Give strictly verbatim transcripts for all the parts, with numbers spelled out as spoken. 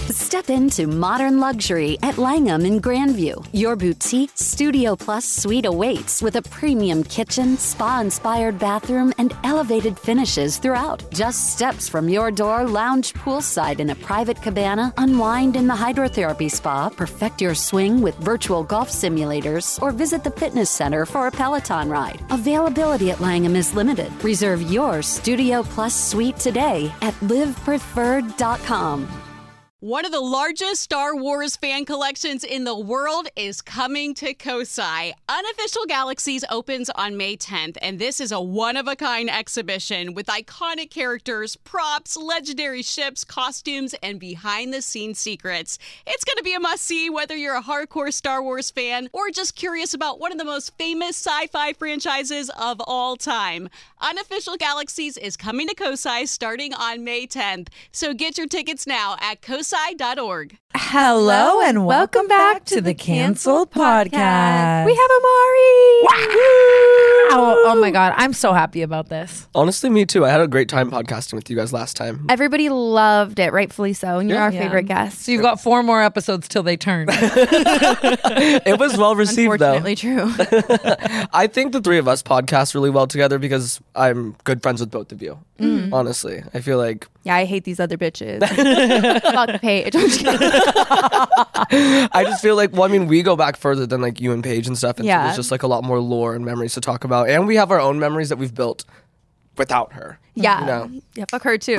Step into modern luxury at Langham in Grandview. Your boutique Studio Plus suite awaits with a premium kitchen, spa-inspired bathroom, and elevated finishes throughout. Just steps from your door, lounge poolside in a private cabana, unwind in the hydrotherapy spa, perfect your swing with virtual golf simulators, or visit the fitness center for a Peloton ride. Availability at Langham is limited. Reserve your Studio Plus suite today at live preferred dot com. One of the largest Star Wars fan collections in the world is coming to Kosai. Unofficial Galaxies opens on May tenth, and this is a one-of-a-kind exhibition with iconic characters, props, legendary ships, costumes, and behind-the-scenes secrets. It's going to be a must-see whether you're a hardcore Star Wars fan or just curious about one of the most famous sci-fi franchises of all time. Unofficial Galaxies is coming to Kosai starting on May tenth, so get your tickets now at kosai dot org. Hello and welcome back to the Canceled Podcast. We have Amari. Oh, oh my God, I'm so happy about this. Honestly, me too. I had a great time podcasting with you guys last time. Everybody loved it, rightfully so. And you're Yeah. our Yeah. favorite guest. So you've got four more episodes till they turn. It was well received, though. Unfortunately true. I think the three of us podcast really well together because I'm good friends with both of you. Mm. Honestly, I feel like Yeah, I hate these other bitches. Fuck Paige. I'm just kidding. I just feel like, well, I mean, we go back further than like you and Paige and stuff, and Yeah. so there's just like a lot more lore and memories to talk about, and we have our own memories that we've built without her. Yeah. You know? Yeah, fuck her too.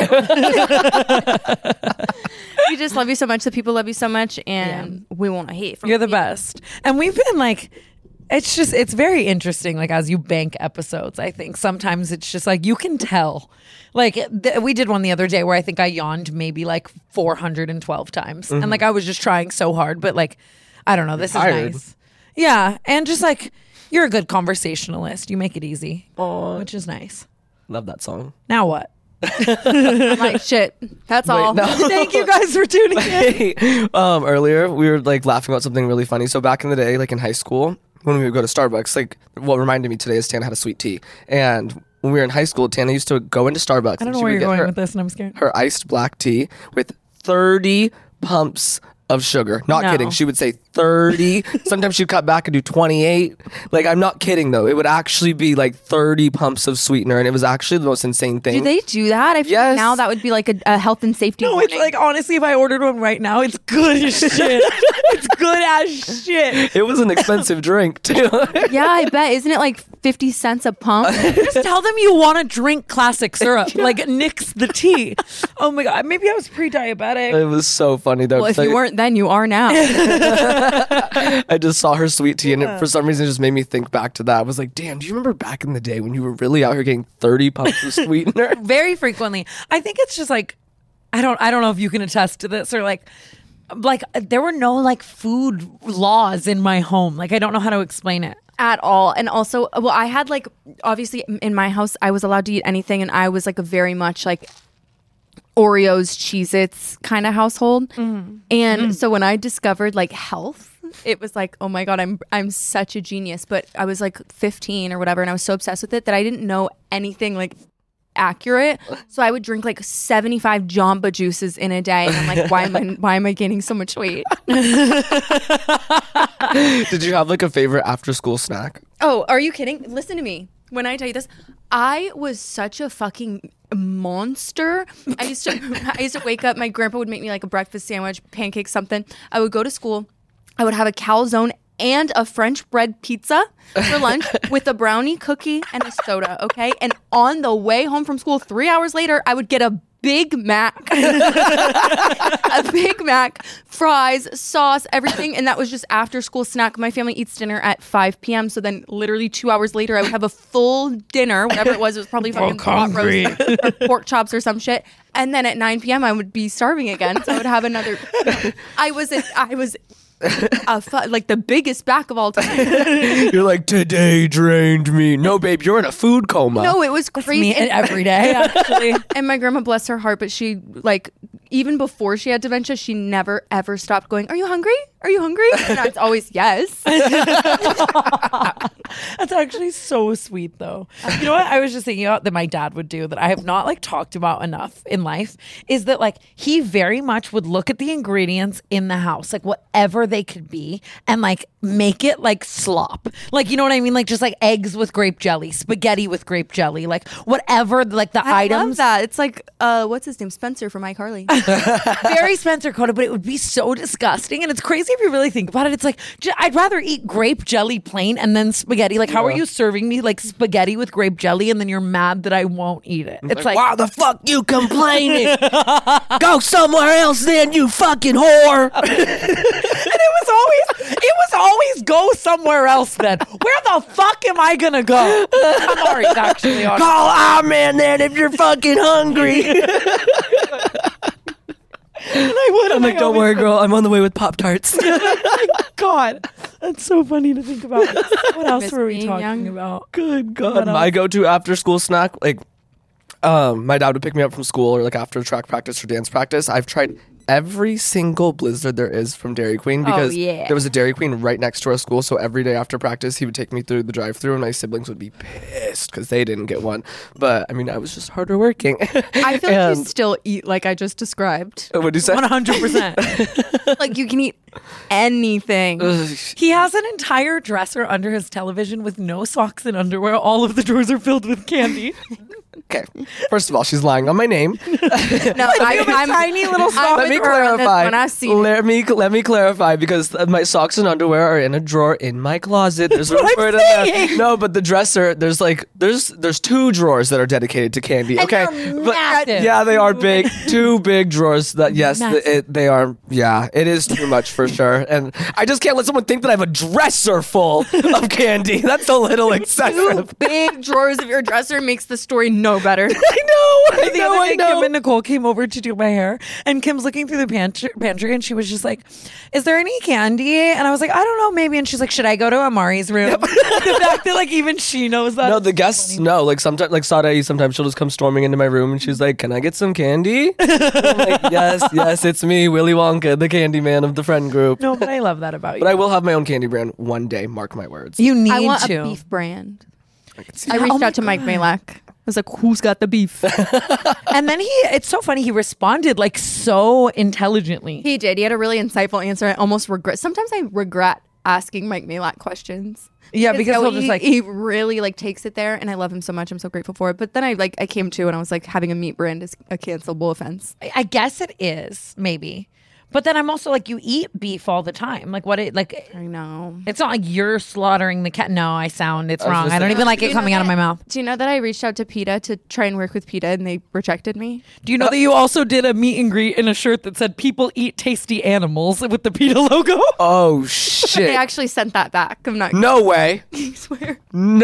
We just love you so much. The people love you so much, and we want to hate from You're the people. best. And we've been like, it's just, it's very interesting, like as you bank episodes, I think sometimes it's just like, you can tell. Like th- we did one the other day where I think I yawned maybe like four hundred twelve times. Mm-hmm. And like I was just trying so hard, but like, I don't know, this is tired. nice. Yeah. And just like, you're a good conversationalist. You make it easy, Aw. which is nice. Love that song. Now what? I'm like, shit. That's all. no. Thank you guys for tuning in. Hey, um, earlier we were like laughing about something really funny. So back in the day, like in high school, when we would go to Starbucks, like what reminded me today is Tana had a sweet tea, and when we were in high school, Tana used to go into Starbucks. I don't and know she where would you're get going her, with this, and I'm scared. her iced black tea with thirty pumps of sugar. Not No. kidding. She would say thirty. Sometimes she'd cut back and do twenty-eight. Like, I'm not kidding though. It would actually be like thirty pumps of sweetener, and it was actually the most insane thing. Do they do that? I feel Yes. like now that would be like a, a health and safety No, it's warning. like honestly, if I ordered one right now, it's good as shit. It's good as shit. It was an expensive drink too. Yeah, I bet. Isn't it like fifty cents a pump? Just tell them you want to drink classic syrup. Like nix the tea. Oh my God. Maybe I was pre-diabetic. It was so funny though. Well, if 'cause you I- weren't then, you are now. I just saw her sweet tea, and it, for some reason, it just made me think back to that. I was like, "Damn, do you remember back in the day when you were really out here getting thirty pumps of sweetener?" Very frequently. I think it's just like, I don't, I don't know if you can attest to this or like, like there were no like food laws in my home. Like I don't know how to explain it. At all. And also, well, I had like, obviously in my house, I was allowed to eat anything, and I was like a very much like Oreos, Cheez-Its kind of household. Mm-hmm. And Mm. so when I discovered like health, it was like, oh my God, I'm I'm such a genius. But I was like fifteen or whatever, and I was so obsessed with it that I didn't know anything like accurate. So I would drink like seventy-five Jamba juices in a day. And I'm like, why am I why am I gaining so much weight? Did you have like a favorite after school snack? Oh, are you kidding? Listen to me. When I tell you this, I was such a fucking monster. I used to I used to wake up, my grandpa would make me like a breakfast sandwich, pancakes, something. I would go to school. I would have a calzone and a French bread pizza for lunch with a brownie, cookie, and a soda, okay? And on the way home from school, three hours later, I would get a Big Mac. A Big Mac, fries, sauce, everything. And that was just after school snack. My family eats dinner at five p.m. So then literally two hours later, I would have a full dinner, whatever it was. It was probably fucking pot roast or pork chops or some shit. And then at nine p.m. I would be starving again. So I would have another. I was, a, I was a fu- like the biggest back of all time. You're like, today drained me. No, babe, you're in a food coma. No, it was crazy. Me And- every day, actually. And my grandma, bless her heart, but she, like, even before she had dementia, she never, ever stopped going, are you hungry? Are you hungry? No, it's always yes. That's actually so sweet, though. You know what I was just thinking about that my dad would do that I have not like talked about enough in life is that like he very much would look at the ingredients in the house, like whatever they could be, and like make it like slop. Like, you know what I mean? Like just like eggs with grape jelly, spaghetti with grape jelly, like whatever, like the I items. love that. It's like, uh, what's his name? Spencer from iCarly. Very Spencer Coda, but it would be so disgusting. And it's crazy if you really think about it. It's like, j- I'd rather eat grape jelly plain and then spaghetti. Like, how are you serving me like spaghetti with grape jelly and then you're mad that I won't eat it? It's like, Why the fuck you complaining? Go somewhere else then, you fucking whore. and it was always, it was always go somewhere else then. Where the fuck am I gonna go? I'm already actually on. Call our man then if you're fucking hungry. And I would. I'm like, don't worry, girl. I'm on the way with Pop-Tarts. God, that's so funny to think about. What else Miss were we being talking young. about? Good God. My go-to after-school snack, like, um, my dad would pick me up from school or like after track practice or dance practice. I've tried every single Blizzard there is from Dairy Queen because yeah. there was a Dairy Queen right next to our school. So every day after practice, he would take me through the drive-thru, and my siblings would be pissed because they didn't get one. But I mean, I was just harder working. I feel like you And- still eat like I just described. What did you say? one hundred percent. Like you can eat anything. He has an entire dresser under his television with no socks and underwear. All of the drawers are filled with candy. Okay. First of all, she's lying on my name. No, I, have a I'm tiny little sock. I'm Let me with her on this clarify. When I see it. Let me let me clarify because my socks and underwear are in a drawer in my closet. There's room what for I'm it in there. saying. No, but the dresser, there's like there's there's two drawers that are dedicated to candy. And Okay, they're but massive. yeah, they are big. Two big drawers. That yes, Massive. th- it, they are. Yeah, it is too much for sure. And I just can't let someone think that I have a dresser full of candy. That's a little excessive. Big drawers of your dresser makes the story no better. I know. I The know. other I day, know. Kim and Nicole came over to do my hair, and Kim's looking through the pantry, pantry, and she was just like, "Is there any candy?" And I was like, "I don't know, maybe." And she's like, "Should I go to Amari's room?" The fact that like even she knows that. No, the guests know. Like sometimes, like Sadai, sometimes she'll just come storming into my room and she's like, "Can I get some candy?" I'm like, yes, yes, it's me, Willy Wonka, the candy man of the friend group. No, but I love that about you. But I will have my own candy brand one day. Mark my words. you need I want to. a beef brand. I can see I that. reached Oh my out to Mike God. Malak. I was like, who's got the beef? And then he, it's so funny. He responded like so intelligently. He did. He had a really insightful answer. I almost regret. Sometimes I regret asking Mike Malak questions. Yeah, because so he'll just he, like he really like takes it there, and I love him so much. I'm so grateful for it. But then I like I came to, and I was like, having a meat brand is a cancelable offense. I- I guess it is maybe, but then I'm also like, you eat beef all the time. Like what? It like I know. it's not like you're slaughtering the cat. No, I sound it's I was wrong. just I don't saying- even like Do it you know coming out of that- my mouth. Do you know that I reached out to PETA to try and work with PETA, and they rejected me? Do you know that you also did a meet and greet in a shirt that said "People eat tasty animals" with the PETA logo? Oh They shit! actually sent that back. I'm not. No way! I swear.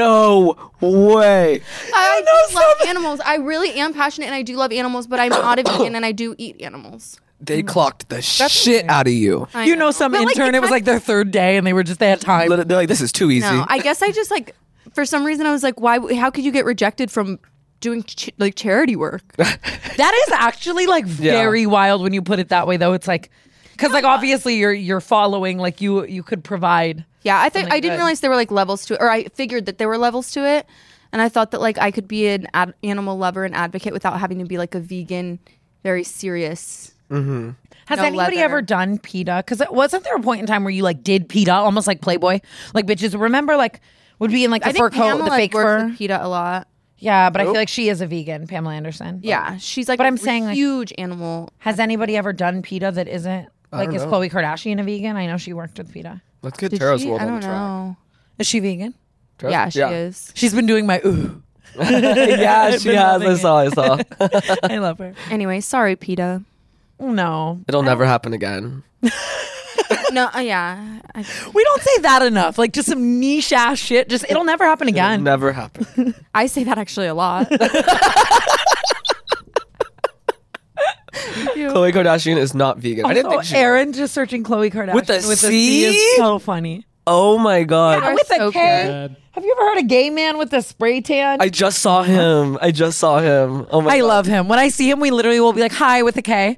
No way! I do love animals. I really am passionate, and I do love animals. But I'm not a vegan, and I do eat animals. They clocked the shit out of you. I You know, some But, like, intern. it It was kind- like their third day, and they were just they had time. They're like, "This is too easy." No, I guess I just like for some reason I was like, why? How could you get rejected from doing ch- like charity work? That is actually like very wild when you put it that way, though. It's like because like obviously you're you're following like you you could provide. Yeah, I think Something I didn't good. realize there were like levels to it, or I figured that there were levels to it, and I thought that like I could be an ad- animal lover and advocate without having to be like a vegan, very serious. Has No anybody leather. ever done PETA? Because wasn't there a point in time where you like did PETA almost like Playboy? Like bitches, remember like would be in like the I fur think coat, Pamela the fake works fur. with PETA a lot. Yeah, but I feel like she is a vegan, Pamela Anderson. Yeah, she's like But a I'm saying, like- huge animal. Has anybody ever done PETA that isn't like don't is know. Khloe Kardashian a vegan? I know she worked with PETA. Let's get Did Tara's she? world I on don't the track. know. Is she vegan? Tara's- Yeah, she is. She's been doing my ooh. yeah, she Been has. I loving saw. I saw. I love her. Anyway, sorry, PETA. No, It'll never happen again. No, uh, yeah. I, we don't say that enough. Like just some niche ass shit. Just it'll never happen It'll again. never happen. I say that actually a lot. Khloe Kardashian is not vegan. I didn't Also, think she. Aaron just searching Khloe Kardashian With a with C? is so funny. Oh my god. You are With so a K. cute. Have you ever heard a gay man with a spray tan? I just saw him. I just saw him. Oh my I god. love him. When I see him, we literally will be like, hi, with a K.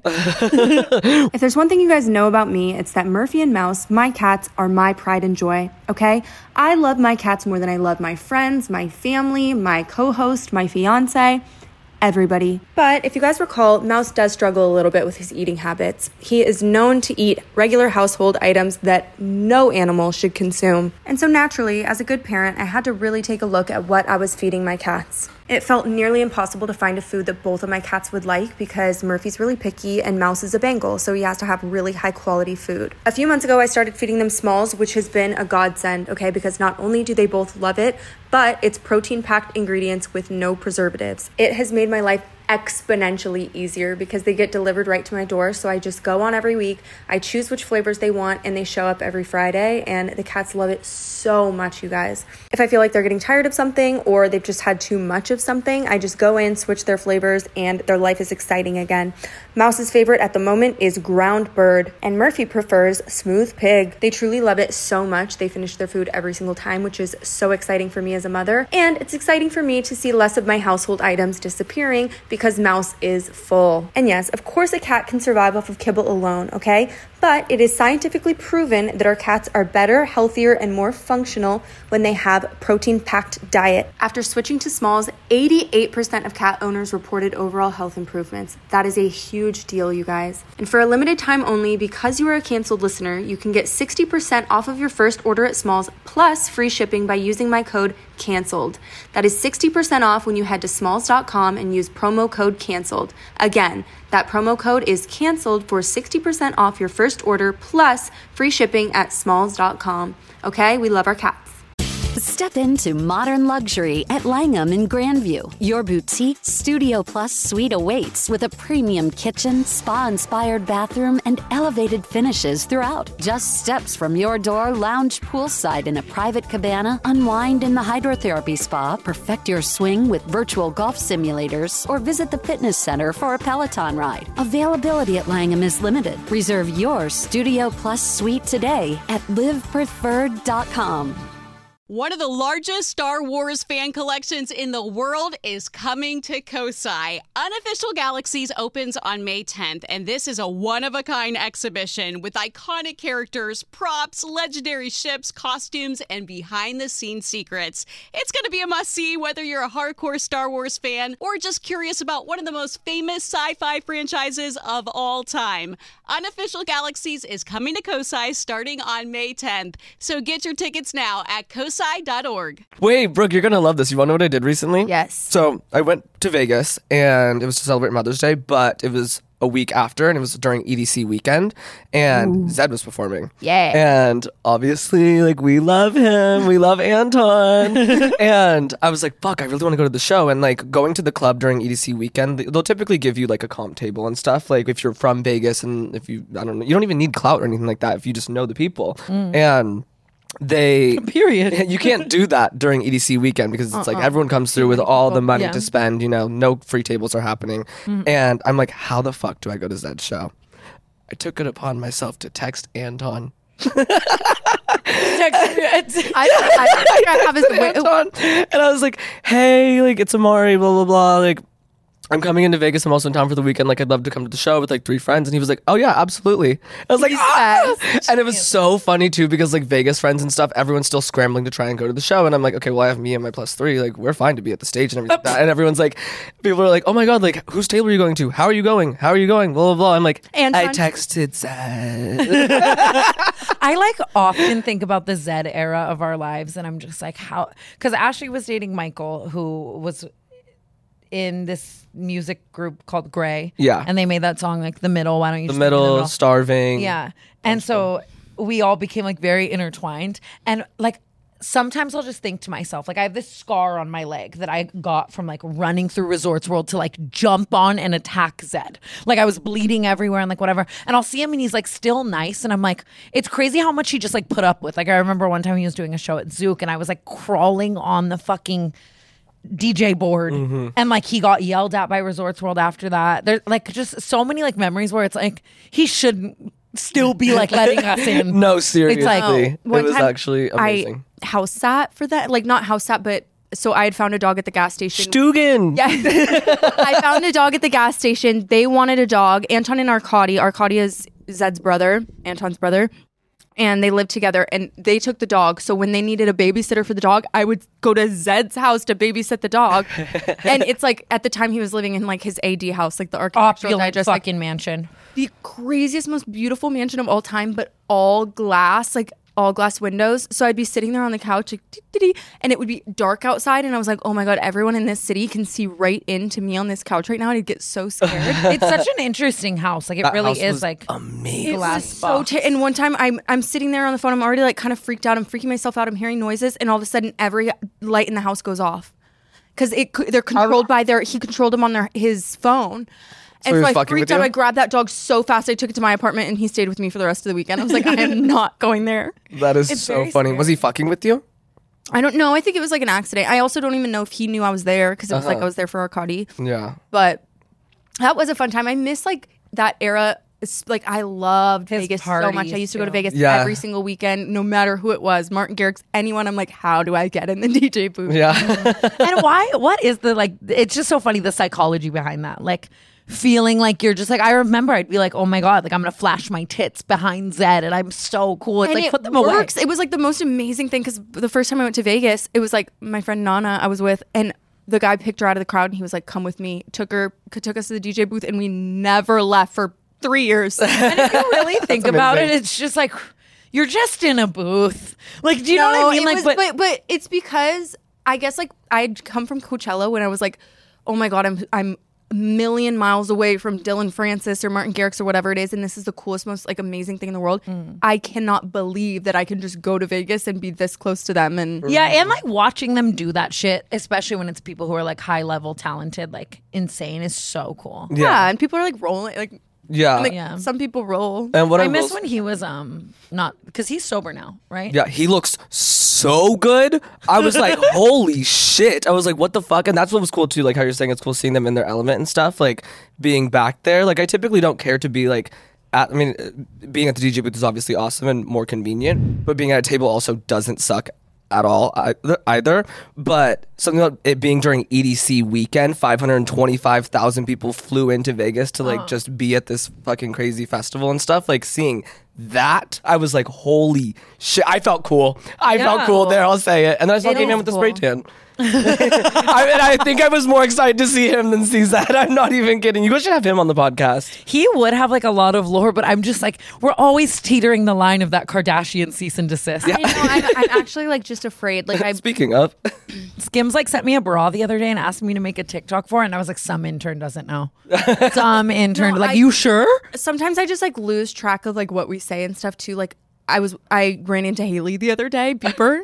If there's one thing you guys know about me, it's that Murphy and Mouse, my cats, are my pride and joy, okay? I love my cats more than I love my friends, my family, my co-host, my fiance, everybody. But if you guys recall, Mouse does struggle a little bit with his eating habits. He is known to eat regular household items that no animal should consume. And so naturally, as a good parent, I had to really take a look at what I was feeding my cats. It felt nearly impossible to find a food that both of my cats would like because Murphy's really picky and Mouse is a Bengal, so he has to have really high quality food. A few months ago, I started feeding them Smalls, which has been a godsend, okay, because not only do they both love it, but it's protein-packed ingredients with no preservatives. It has made my life exponentially easier because they get delivered right to my door. So I just go on every week, I choose which flavors they want, and they show up every Friday, and the cats love it so much, you guys. If I feel like they're getting tired of something or they've just had too much of something, I just go in, switch their flavors, and their life is exciting again. Mouse's favorite at the moment is ground bird, and Murphy prefers smooth pig. They truly love it so much. They finish their food every single time, which is so exciting for me as a mother, and it's exciting for me to see less of my household items disappearing because Mouse is full. And yes, of course a cat can survive off of kibble alone, okay? But it is scientifically proven that our cats are better, healthier, and more functional when they have protein-packed diet. After switching to Smalls, eighty-eight percent of cat owners reported overall health improvements. That is a huge deal, you guys. And for a limited time only, because you are a canceled listener, you can get sixty percent off of your first order at Smalls plus free shipping by using my code CANCELLED. That is sixty percent off when you head to smalls dot com and use promo code CANCELLED. Again, that promo code is CANCELLED for sixty percent off your first order plus free shipping at smalls dot com. Okay, we love our cats. Step into modern luxury at Langham in Grandview. Your boutique Studio Plus suite awaits with a premium kitchen, spa-inspired bathroom, and elevated finishes throughout. Just steps from your door, lounge poolside in a private cabana, unwind in the hydrotherapy spa, perfect your swing with virtual golf simulators, or visit the fitness center for a Peloton ride. Availability at Langham is limited. Reserve your Studio Plus suite today at live preferred dot com. One of the largest Star Wars fan collections in the world is coming to Kosai. Unofficial Galaxies opens on May tenth, and this is a one-of-a-kind exhibition with iconic characters, props, legendary ships, costumes, and behind-the-scenes secrets. It's going to be a must-see whether you're a hardcore Star Wars fan or just curious about one of the most famous sci-fi franchises of all time. Unofficial Galaxies is coming to Kosai starting on May tenth, so get your tickets now at kosai dot org. Wait, Brooke, you're gonna love this. You wanna know what I did recently? Yes. So I went to Vegas and it was to celebrate Mother's Day, but it was a week after and it was during E D C weekend and Ooh. Zed was performing. Yeah. And obviously, like, we love him. We love Anton. And I was like, fuck, I really want to go to the show. And like going to the club during E D C weekend, they'll typically give you like a comp table and stuff. Like if you're from Vegas and if you, I don't know, you don't even need clout or anything like that if you just know the people. Mm. And they period you can't do that during E D C weekend because it's uh-uh. like everyone comes through with all the money yeah. to spend, you know, no free tables are happening. Mm-hmm. And I'm like, how the fuck do I go to Zed's show? I took it upon myself to text Anton. I, I, I have his Anton, and I was like, hey, like it's Amari, blah blah blah, like I'm coming into Vegas. I'm also in town for the weekend. Like, I'd love to come to the show with like three friends. And he was like, oh yeah, absolutely. I was like, ah! And it was so funny too because like Vegas friends and stuff, everyone's still scrambling to try and go to the show. And I'm like, okay, well, I have me and my plus three. Like, we're fine to be at the stage and everything like that. And everyone's like, people are like, oh my God, like, whose table are you going to? How are you going? How are you going? Blah, blah, blah. I'm like, Anton. I texted Zed. I like often think about the Zed era of our lives. And I'm just like, how? Because Ashley was dating Michael, who was in this music group called Grey. Yeah. And they made that song like The Middle. Why don't you The just Middle, the middle? Starving. Yeah. And so we all became like very intertwined. And like sometimes I'll just think to myself, like I have this scar on my leg that I got from like running through Resorts World to like jump on and attack Zed. Like I was bleeding everywhere and like whatever. And I'll see him and he's like still nice. And I'm like, it's crazy how much he just like put up with. Like I remember one time he was doing a show at Zook and I was like crawling on the fucking D J board mm-hmm. and like he got yelled at by Resorts World after that. There's like just so many like memories where it's like he shouldn't still be like letting us in. No, seriously. like- No. it One was time actually amazing. I house sat for that. Like, not house sat, but so I had found a dog at the gas station. Stugan. Yeah. I found a dog at the gas station. They wanted a dog. Anton and Arkady. Arkady is Zed's brother, Anton's brother. And they lived together and they took the dog. So when they needed a babysitter for the dog, I would go to Zed's house to babysit the dog. And it's like, at the time he was living in like his A D house, like the architectural Opulent digest, like fucking mansion. the craziest, most beautiful mansion of all time, but all glass, like all glass windows. So I'd be sitting there on the couch, like, dee-dee-dee, and it would be dark outside. And I was like, oh my God, everyone in this city can see right into me on this couch right now. And I'd get so scared. It's such an interesting house. Like it That really house is was like amazing. It glass was so box. ter- and one time I'm I'm sitting there on the phone. I'm already like kind of freaked out. I'm freaking myself out. I'm hearing noises, and all of a sudden every light in the house goes off because it co- they're controlled by their he controlled them on their his phone. So And he so was I fucking freaked with out. you? I grabbed that dog so fast. I took it to my apartment, and he stayed with me for the rest of the weekend. I was like, I am not going there. That is It's so very funny. scary. Was he fucking with you? I don't know. I think it was like an accident. I also don't even know if he knew I was there because it was like I was there for Arkady. Yeah. But that was a fun time. I miss like that era. It's like I loved His Vegas so much. I parties, used to go to too. Vegas Yeah. every single weekend, no matter who it was. Martin Garrix, anyone. I'm like, how do I get in the D J booth? Yeah. And why? What is the like? It's just so funny the psychology behind that. Like feeling like you're just like I remember I'd be like, oh my God, like I'm gonna flash my tits behind Zed, and I'm so cool. It's And like it put them works. away. It was like the most amazing thing because the first time I went to Vegas, it was like my friend Nana I was with, and the guy picked her out of the crowd, and he was like, "Come with me." Took her, took us to the D J booth, and we never left for three years. And if you really think about it, amazing. it's just like you're just in a booth. Like, do you know No, what I mean? it Like, was- but, but but it's because I guess like I'd come from Coachella when I was like, oh my God, I'm I'm a million miles away from Dylan Francis or Martin Garrix or whatever it is, and this is the coolest, most like amazing thing in the world. Mm. I cannot believe that I can just go to Vegas and be this close to them. And yeah, and like watching them do that shit, especially when it's people who are like high level talented, like insane, is so cool. yeah, and people are like rolling, like Yeah. like Yeah. some people roll. And what I, I miss will- when he was um not because he's sober now, right? Yeah, he looks so good. I was like, holy shit. I was like, what the fuck? And that's what was cool too, like how you're saying it's cool seeing them in their element and stuff, like being back there. Like I typically don't care to be like at, I mean, uh, being at the D J booth is obviously awesome and more convenient, but being at a table also doesn't suck at all either, either. But something about it being during E D C weekend, five hundred twenty-five thousand people flew into Vegas to like just be at this fucking crazy festival and stuff. Like seeing that, I was like, holy shit. I felt cool. I felt Yeah. cool there, I'll say it. And then I saw It Game Man is with the cool. spray tan. I, and I think I was more excited to see him than see Zed. I'm not even kidding. You guys should have him on the podcast. He would have like a lot of lore, but I'm just like we're always teetering the line of that Kardashian cease and desist. I know, I'm, I'm actually like just afraid. Like I Speaking of, Skims like sent me a bra the other day and asked me to make a TikTok for it, and I was like, some intern doesn't know. Some intern No, like, I- you sure? sometimes I just like lose track of like what we say and stuff too. Like I was I ran into Haley the other day, Bieber.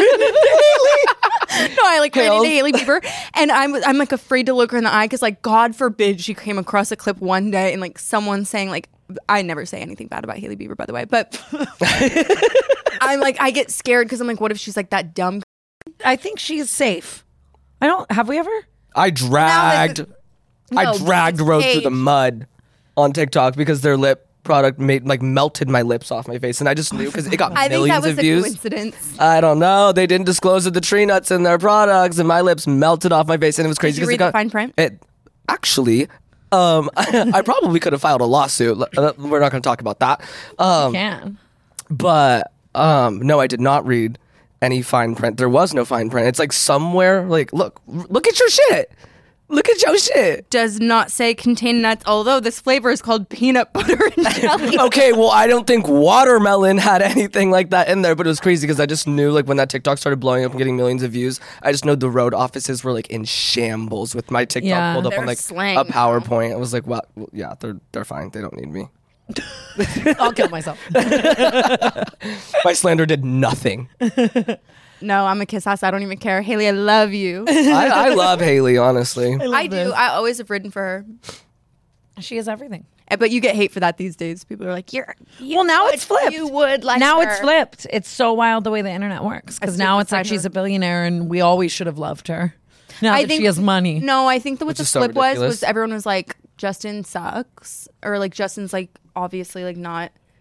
No, I like ran Hails. into Haley Bieber, and I'm I'm like afraid to look her in the eye because like God forbid she came across a clip one day and like someone saying like I never say anything bad about Haley Bieber by the way, but I'm like I get scared because I'm like what if she's like that dumb. I think she's safe. I don't. Have we ever? I dragged, I No, dragged but Rose it's through the age. mud on TikTok because their lip product made like melted my lips off my face, and I just knew because it got I think millions that was of a views. coincidence. I don't know. They didn't disclose that the tree nuts in their products, and my lips melted off my face, and it was crazy. you 'cause read it got, the fine print? It actually, um, I probably could have filed a lawsuit. Uh, We're not going to talk about that. Um, Can. but um, no, I did not read any fine print. There was no fine print. It's like somewhere. Like, look, look at your shit. Look at your shit. Does not say contain nuts, although this flavor is called peanut butter and jelly. Okay, well, I don't think watermelon had anything like that in there, but it was crazy because I just knew, like, when that TikTok started blowing up and getting millions of views, I just know the road offices were like in shambles with my TikTok Yeah. pulled up They're on like slang a now. PowerPoint. I was like, well, well, yeah, they're they're fine. They don't need me. I'll kill myself. My slander did nothing. No, I'm a kiss ass. I don't even care. Haley, I love you. I, I love Haley, honestly. I do. I always have ridden for her. She is everything. Eh, But you get hate for that these days. People are like, "You're Well, now it's flipped. you would like now her." it's flipped. It's so wild the way the internet works because stood now it's like beside she's her. a billionaire and we always should have loved her. Now I that think she has money. No, I think that what Which the is so flip was ridiculous. was everyone was like, Justin sucks, or like Justin's like obviously like not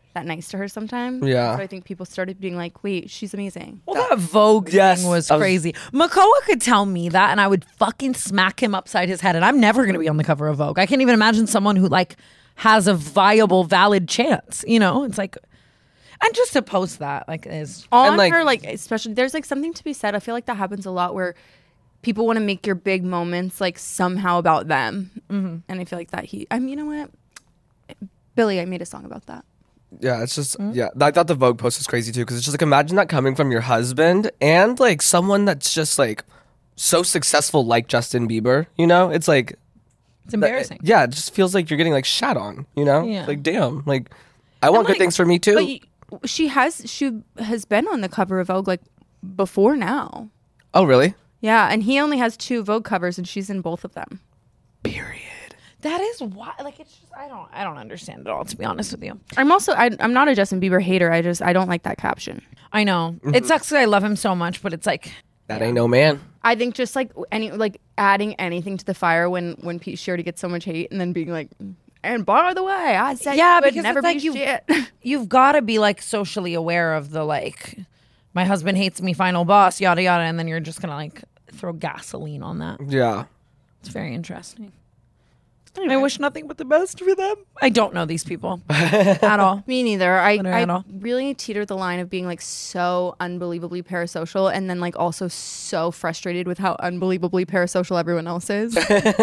that nice to her sometimes. Yeah. So I think people started being like, wait, she's amazing. Well, that Vogue Yes, thing was I was- crazy. Makoa could tell me that, and I would fucking smack him upside his head. And I'm never going to be on the cover of Vogue. I can't even imagine someone who like has a viable, valid chance. You know, it's like, and just to post that like is On like- her, like, especially, there's like something to be said. I feel like that happens a lot where people want to make your big moments like somehow about them. Mm-hmm. And I feel like that he, I mean, you know what? Billy, I made a song about that. Yeah, it's just yeah. I thought the Vogue post was crazy too because it's just like imagine that coming from your husband and like someone that's just like so successful like Justin Bieber. You know, it's like it's embarrassing. yeah, it just feels like you're getting like shat on. You know, Yeah. like damn, like I want like, good things for me too. But you, she has she has been on the cover of Vogue like before now. Oh really? Yeah, and he only has two Vogue covers, and she's in both of them. Period. That is why, like, it's just I don't, I don't understand it all. To be honest with you, I'm also I, I'm not a Justin Bieber hater. I just I don't like that caption. I know it sucks because I love him so much, but it's like, That ain't no man. I think just like any like adding anything to the fire when when Pete Shirley gets so much hate, and then being like, and by the way, I said yeah, you would because never it's like be you, shit. you've got to be like socially aware of the like, my husband hates me, final boss, yada yada, and then you're just gonna like throw gasoline on that. Yeah. It's very interesting. I wish nothing but the best for them. I don't know these people at all. Me neither. I, Literally I at all. really teeter the line of being like so unbelievably parasocial and then like also so frustrated with how unbelievably parasocial everyone else is.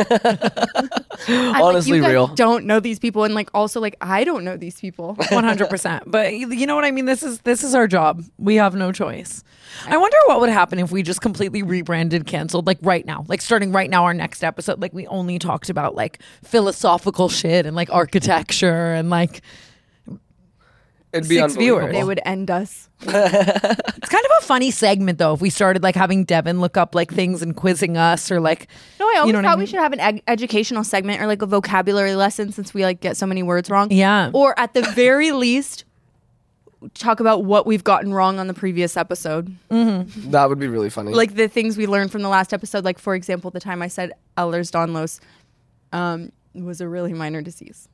I, Honestly, like, you guys real. don't know these people, and like also like I don't know these people. One hundred percent. But you you know what I mean. This is this is our job. We have no choice. I wonder what would happen if we just completely rebranded, canceled, like right now, like starting right now. Our next episode, like we only talked about like philosophical shit and like architecture and like It'd be Six viewers. unbelievable. They would end us. it's kind of a funny segment though if we started like having Devin look up like things and quizzing us or like No, I always you know what thought I we mean? should have an ed- educational segment or like a vocabulary lesson since we like get so many words wrong. Yeah. Or at the very least, talk about what we've gotten wrong on the previous episode. That would be really funny. Like the things we learned from the last episode. Like, for example, the time I said Ehlers-Danlos um, was a really minor disease.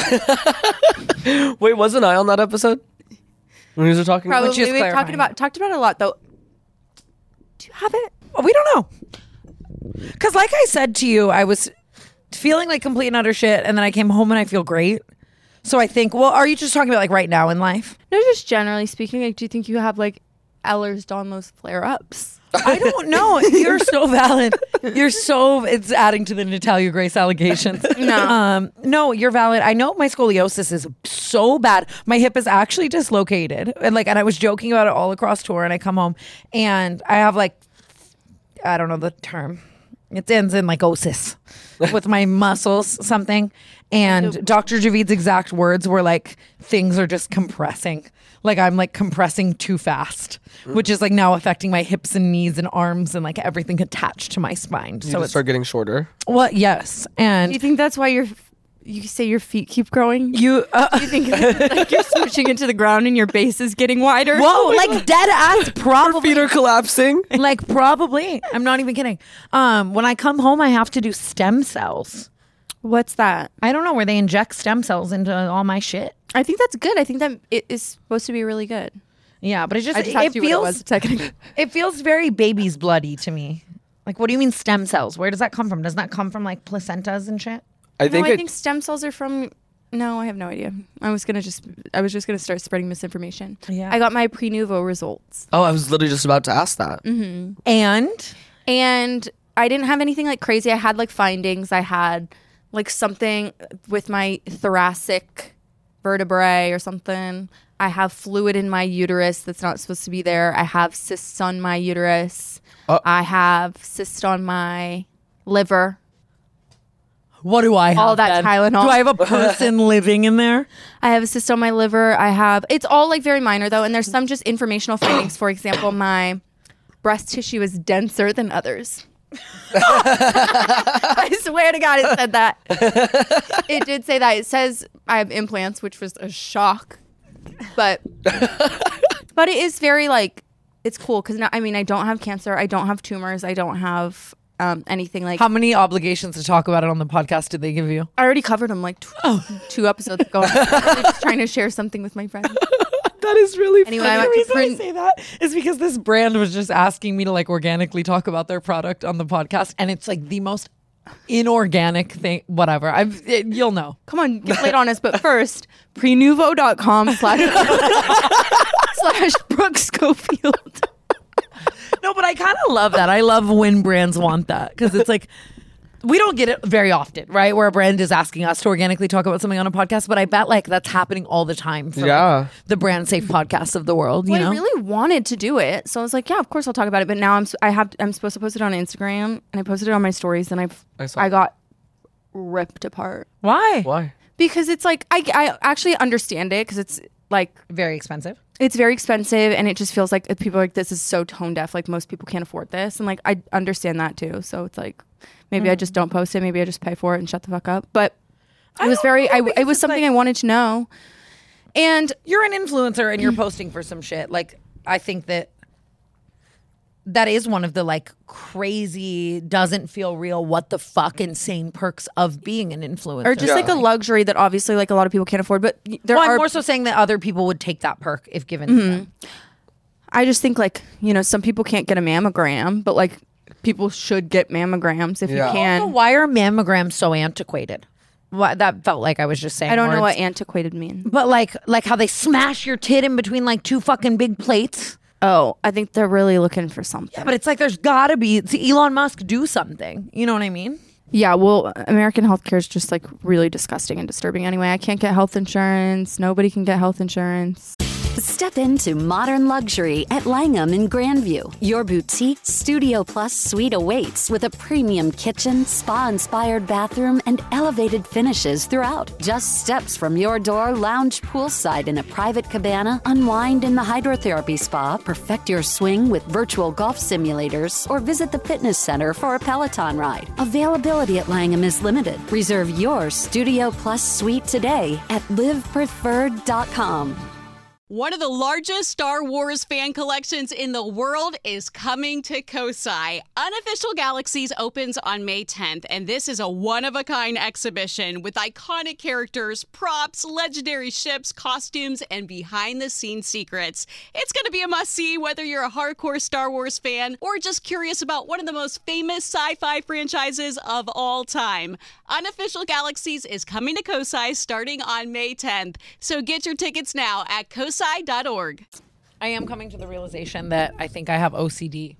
Wait, wasn't I on that episode? When we were talking Probably. Which is We've talked clarifying. about, talked about it a lot, though. Do you have it? we don't know. Because like I said to you, I was feeling like complete and utter shit, and then I came home and I feel great. So I think, well, are you just talking about like right now in life? No, just generally speaking. Like, do you think you have like Ehlers-Danlos flare-ups? I don't know. You're so valid. You're so, it's adding to the Natalia Grace allegations. No. Um, no, you're valid. I know my scoliosis is so bad. My hip is actually dislocated. And like, and I was joking about it all across tour, and I come home and I have like, I don't know the term. It ends in like osis with my muscles, something. And Doctor Javid's exact words were like, things are just compressing. Like I'm like compressing too fast, which is like now affecting my hips and knees and arms and like everything attached to my spine. you so just it's start getting shorter. well, yes. And Do you think that's why your you say your feet keep growing? you, uh, You think like you're swooshing into the ground and your base is getting wider? whoa, like dead ass, probably. Feet are collapsing. Like probably. I'm not even kidding. Um, when I come home, I have to do stem cells. What's that? I don't know where they inject stem cells into all my shit. I think that's good. I think that it is supposed to be really good. Yeah, but it just, I just it, asked you feels what it was a second ago. it feels very baby's bloody to me. Like, what do you mean stem cells? Where does that come from? Doesn't that come from like placentas and shit? I No, think I it, think stem cells are from. No, I have no idea. I was gonna just. I was just gonna start spreading misinformation. Yeah. I got my Prenuvo results, Oh, I was literally just about to ask that. Mm-hmm. And and I didn't have anything like crazy. I had like findings. I had like something with my thoracic vertebrae or something. I have fluid in my uterus that's not supposed to be there. I have cysts on my uterus. Uh- I have cysts on my liver. what do I have? All that then? Tylenol. Do I have a person living in there? I have a cyst on my liver. I have, it's all like very minor though. And there's some just informational findings. For example, my breast tissue is denser than others. I swear to God it said that. It did say that. It says I have implants, which was a shock. But, but it is very like, it's cool because I mean, I don't have cancer. I don't have tumors. I don't have um, anything like. How many obligations to talk about it on the podcast did they give you? I already covered them like t- two episodes ago. I'm just trying to share something with my friend. That is really Anyway, funny. I The went to reason print- I say that is because this brand was just asking me to like organically talk about their product on the podcast, and it's like the most inorganic thing. Whatever, I've it, you'll know. Come on, get laid on us. But first, prenuvo.com slash slash Brooke Schofield. No, but I kind of love that. I love when brands want that because it's like we don't get it very often, right? Where a brand is asking us to organically talk about something on a podcast, but I bet like that's happening all the time for Yeah. like, the brand safe podcasts of the world. You Well, know, I really wanted to do it, so I was like, yeah, of course I'll talk about it. But now I'm s- I have I'm supposed to post it on Instagram, and I posted it on my stories, and I've I saw I got ripped apart why? Why? because it's like I I actually understand it because it's like Very expensive. it's very expensive, and it just feels like people are like, this is so tone deaf, like most people can't afford this, and like I understand that too. So it's like maybe I just don't post it, maybe I just pay for it and shut the fuck up. But it was don't very know, I, because it was it's something like- I wanted to know, and You're an influencer and you're posting for some shit. Like I think that that is one of the like crazy, doesn't feel real, what the fuck insane perks of being an influencer. or just like a luxury that obviously like a lot of people can't afford. But there well, are I'm more so saying that other people would take that perk if given to them. I just think like, you know, some people can't get a mammogram, but like people should get mammograms if Yeah. you can. So why are mammograms so antiquated? Why, that felt like I was just saying I don't know what words. antiquated means. But like, like how they smash your tit in between like two fucking big plates. Oh, I think they're really looking for something. Yeah, but it's like there's gotta be. See, Elon Musk do something. You know what I mean? Yeah, well, American healthcare is just like really disgusting and disturbing. Anyway, I can't get health insurance. Nobody can get health insurance. Step into modern luxury at Langham in Grandview. Your boutique Studio Plus suite awaits with a premium kitchen, spa-inspired bathroom, and elevated finishes throughout. Just steps from your door, lounge poolside in a private cabana, unwind in the hydrotherapy spa, perfect your swing with virtual golf simulators, or visit the fitness center for a Peloton ride. Availability at Langham is limited. Reserve your Studio Plus suite today at live preferred dot com. One of the largest Star Wars fan collections in the world is coming to Kosai. Unofficial Galaxies opens on May tenth, and this is a one-of-a-kind exhibition with iconic characters, props, legendary ships, costumes, and behind-the-scenes secrets. It's going to be a must-see whether you're a hardcore Star Wars fan or just curious about one of the most famous sci-fi franchises of all time. Unofficial Galaxies is coming to Kosai starting on May tenth, so get your tickets now at kosai dot org. I am coming to the realization that I think I have O C D.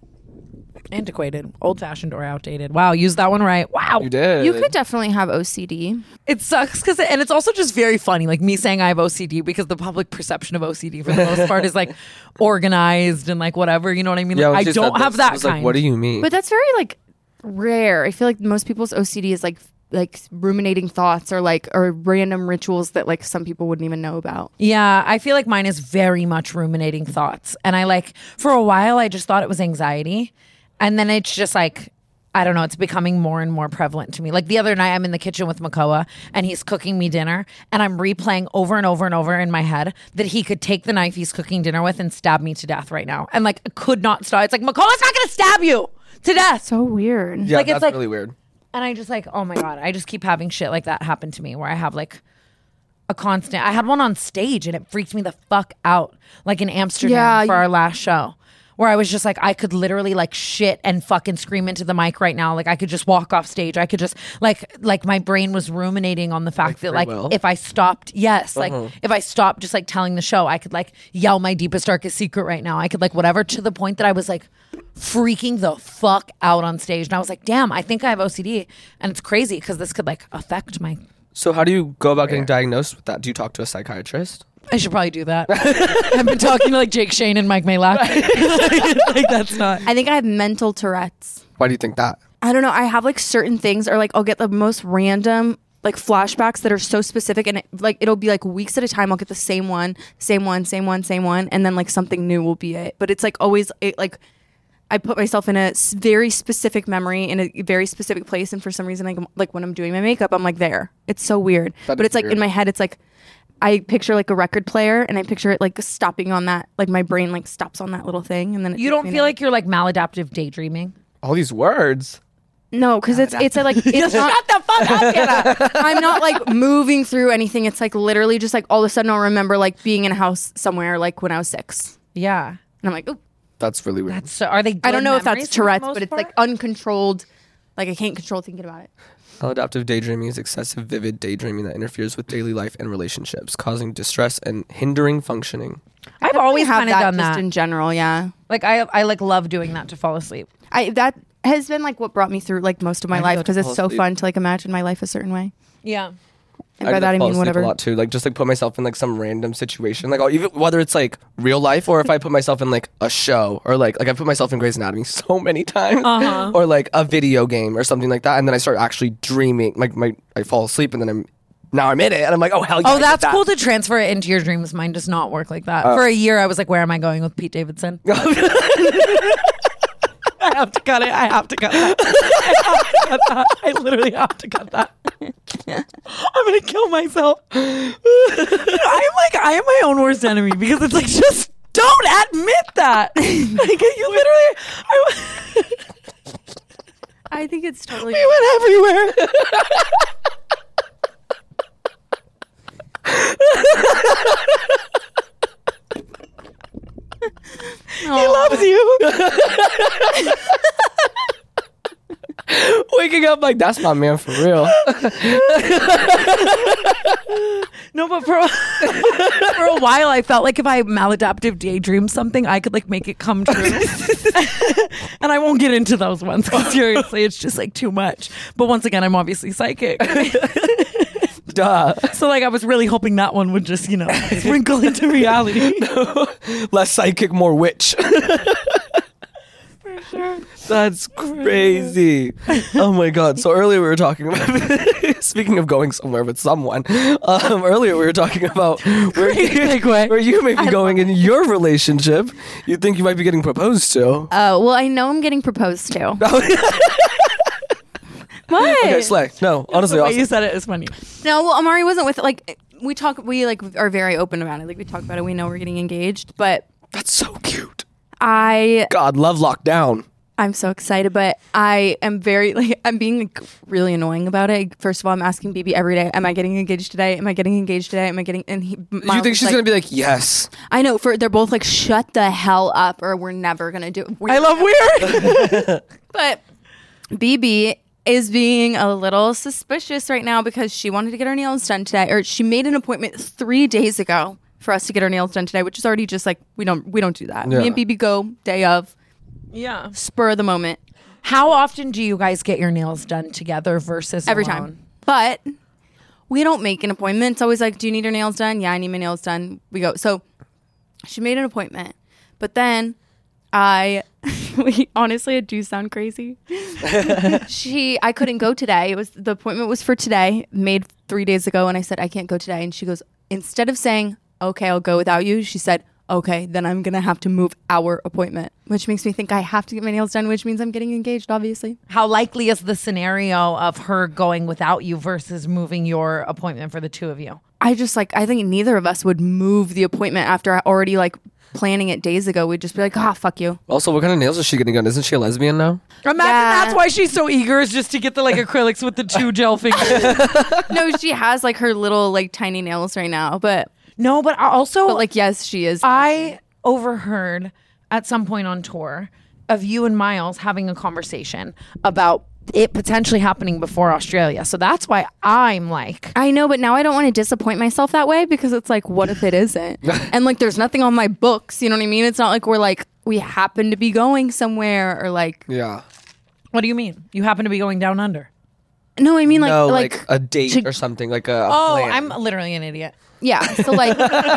Antiquated, old-fashioned, or outdated. Wow, use that one right. Wow. You did. You could definitely have O C D. It sucks because, and it's also just very funny, like me saying I have O C D because the public perception of O C D for the most part is like organized and like whatever. You know what I mean? Yeah, Like, when I she said don't this, have I that was kind. like, what do you mean? But that's very like rare. I feel like most people's O C D is like like ruminating thoughts or like or random rituals that like some people wouldn't even know about. Yeah, I feel like mine is very much ruminating thoughts. And I like, for a while, I just thought it was anxiety. And then it's just like, I don't know, it's becoming more and more prevalent to me. Like the other night, I'm in the kitchen with Makoa and he's cooking me dinner. And I'm replaying over and over and over in my head that he could take the knife he's cooking dinner with and stab me to death right now. And like, could not stop. It's like, Makoa's not going to stab you to death. So weird. yeah, like, it's that's like- really weird. And I just like, oh my God, I just keep having shit like that happen to me where I have like a constant, I had one on stage and it freaked me the fuck out. Like in Amsterdam Yeah, for you- our last show where I was just like, I could literally like shit and fucking scream into the mic right now. Like I could just walk off stage. I could just like, like my brain was ruminating on the fact that free like will? if I stopped, yes, like if I stopped just like telling the show, I could like yell my deepest, darkest secret right now. I could like whatever, to the point that I was like freaking the fuck out on stage. And I was like, damn, I think I have O C D. And it's crazy because this could like affect my, So how do you go about getting diagnosed with that? Do you talk to a psychiatrist? I should probably do that. I've been talking to like Jake Shane and Mike Malak. Like that's not. I think I have mental Tourette's. Why do you think that? I don't know. I have like certain things, or like I'll get the most random like flashbacks that are so specific, and it, like it'll be like weeks at a time. I'll get the same one, same one, same one, same one, and then like something new will be it. But it's like always it, like I put myself in a s- very specific memory in a very specific place, and for some reason, like like when I'm doing my makeup, I'm like there. It's so weird, That but is it's like weird. in my head, it's like. I picture like a record player, and I picture it like stopping on that, like my brain like stops on that little thing, and then it You takes don't me feel to- like you're like maladaptive daydreaming? All these words. No, because it's it's like it's not. Shut the fuck up, Kenna. I'm not like moving through anything. It's like literally just like all of a sudden I'll remember like being in a house somewhere like when I was six, Yeah. and I'm like, oh, That's really weird. So are they? I don't good know if memories that's for the Tourette's, most but it's part? like uncontrolled. Like I can't control thinking about it. Maladaptive daydreaming is excessive vivid daydreaming that interferes with daily life and relationships, causing distress and hindering functioning. I've always have kind of done just that. in general. Yeah, Like I, I like love doing that to fall asleep. I that has been like what brought me through like most of my I life love to because it's fall so asleep. fun to like imagine my life a certain way. Yeah. And I by do that I fall mean asleep whatever. a lot too. Like just like put myself in like some random situation. Like I'll even whether it's like real life or if I put myself in like a show or like like I put myself in Grey's Anatomy so many times Uh-huh. or like a video game or something like that, and then I start actually dreaming. Like my I fall asleep and then I'm now I'm in it and I'm like, oh hell yeah. I Oh, did that's that. cool to transfer it into your dreams. Mine does not work like that. For a year, I was like, where am I going with Pete Davidson? I have to cut it. I have to cut that. I have to cut that. I literally have to cut that. I'm gonna kill myself. I'm like, I am my own worst enemy because it's like, just don't admit that. Like you literally, I, I think it's totally. we went everywhere. He loves you. Waking up like that's my man for real. No, but for for a while, I felt like if I maladaptive daydream something, I could like make it come true. And I won't get into those ones. 'Cause seriously, it's just like too much. But once again, I'm obviously psychic. Duh. So like I was really hoping that one would just, you know, sprinkle into reality. Less psychic, more witch. For sure. That's crazy. Oh my god. So earlier we were talking about speaking of going somewhere with someone. Um, earlier we were talking about where you, segue. where you may be going in your relationship. You think you might be getting proposed to. Oh well, I know I'm getting proposed to. What? Okay, slay. No, honestly, The way awesome. you said it is funny. No, well, Amari wasn't with like we talk. We like are very open about it. Like we talk about it. We know we're getting engaged, but That's so cute. I God, love lockdown. I'm so excited, but I am very like I'm being like, really annoying about it. First of all, I'm asking B B every day, "Am I getting engaged today? Am I getting engaged today? Am I getting?" And he, Do you think she's like, gonna be like, yes? I know. For they're both like, "Shut the hell up," or "We're never gonna do it." We're I love weird. But B B is being a little suspicious right now because she wanted to get her nails done today, or she made an appointment three days ago for us to get our nails done today, which is already just like we don't we don't do that. Yeah. Me and B B go day of, Yeah. spur of the moment How often do you guys get your nails done together versus every alone? time. But we don't make an appointment. It's always like, do you need your nails done? Yeah, I need my nails done. We go. So she made an appointment, but then I, we, honestly, it do sound crazy. she, I couldn't go today. It was the appointment was for today, made three days ago, and I said I can't go today. And she goes, instead of saying, "Okay, I'll go without you," she said, "Okay, then I'm gonna have to move our appointment," which makes me think I have to get my nails done, which means I'm getting engaged, obviously. How likely is the scenario of her going without you versus moving your appointment for the two of you? I just like I think neither of us would move the appointment after already like planning it days ago. We'd just be like, "Ah, fuck you." Also, what kind of nails is she getting done? Isn't she a lesbian now? Imagine Yeah. that's why she's so eager, is just to get the like acrylics with the two gel fingers. No, she has like her little like tiny nails right now, but No, but I also but like yes, she is. I overheard at some point on tour of you and Miles having a conversation about it potentially happening before Australia. So that's why I'm like, I know, but now I don't want to disappoint myself that way because it's like, what if it isn't? And like, there's nothing on my books. You know what I mean? It's not like we're like we happen to be going somewhere or like. Yeah. what do you mean? You happen to be going down under? No, I mean like no, like, like, a date to- or something, like a, a Oh, plan. I'm literally an idiot. yeah. So like.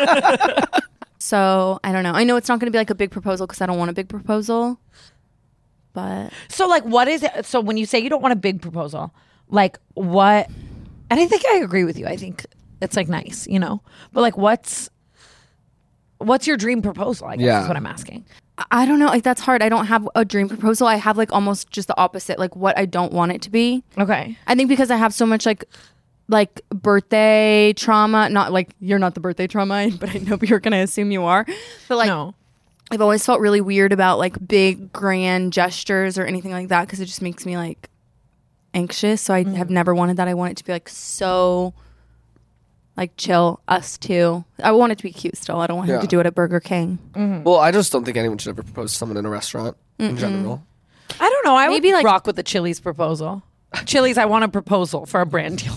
So I don't know. I know it's not going to be like a big proposal because I don't want a big proposal. But So like, what is it? So when you say you don't want a big proposal, like what? And I think I agree with you. I think it's like nice, you know. But like, what's what's your dream proposal? I guess Yeah. is what I'm asking. I don't know. Like that's hard. I don't have a dream proposal. I have like almost just the opposite. Like what I don't want it to be. Okay. I think because I have so much like like birthday trauma. Not like you're not the birthday trauma, but I know you're gonna assume you are. But like No. I've always felt really weird about like big grand gestures or anything like that because it just makes me like anxious. So I mm. have never wanted that. I want it to be like so like chill, us two. I want it to be cute still. I don't want yeah. him to do it at Burger King. Mm-hmm. Well, I just don't think anyone should ever propose to someone in a restaurant Mm-mm. in general. I don't know. I Maybe would like rock with the Chili's proposal. Chili's, I want a proposal for a brand deal.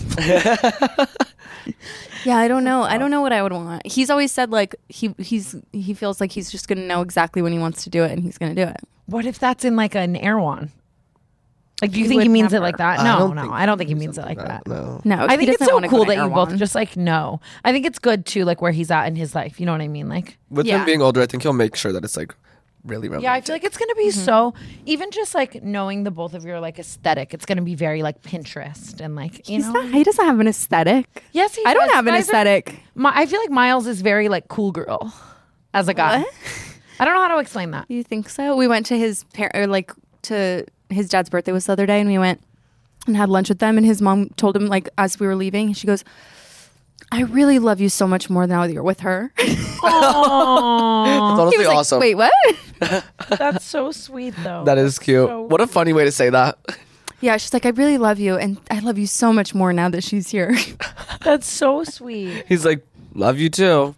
Yeah, I don't know. I don't know what I would want. He's always said like he he's he feels like he's just gonna know exactly when he wants to do it and he's gonna do it. What if that's in like an Erewhon? Like, do you He think he would means never. it like that? I No, don't no, think I don't think he means it like that. No. No, I he think it's doesn't so wanna go cool to that you both Erewhon. just like know. I think it's good too, like where he's at in his life. You know what I mean? Like, With Yeah. him being older, I think he'll make sure that it's like really romantic. yeah, I feel like it's gonna be so. Even just like knowing the both of your like aesthetic, it's gonna be very like Pinterest and like you He's know. not, he doesn't have an aesthetic. Yes, he I don't does. have an Guys are- aesthetic. My, I feel like Miles is very like cool girl as a guy. What? I don't know how to explain that. You think so? We went to his par- or like to his dad's birthday was the other day, and we went and had lunch with them. And his mom told him like as we were leaving, she goes, "I really love you so much more now that you're with her." It's honestly He was like, awesome. Wait, what? That's so sweet though. That is cute. So- What a funny way to say that. Yeah, she's like, "I really love you, and I love you so much more now that she's here." That's so sweet. He's like, love you too.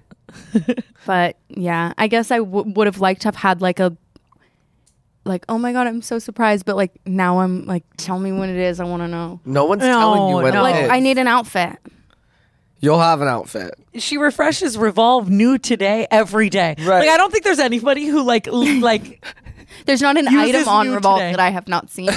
But yeah, I guess I w- would have liked to have had like a like, oh my god, I'm so surprised. But like now I'm like, tell me when it is. I want to know. No one's No, telling you when no. it Like is. I need an outfit. You'll have an outfit. She refreshes Revolve new today every day. Right. Like I don't think there's anybody who like l- like There's not an Uses item on new Revolve today. that I have not seen.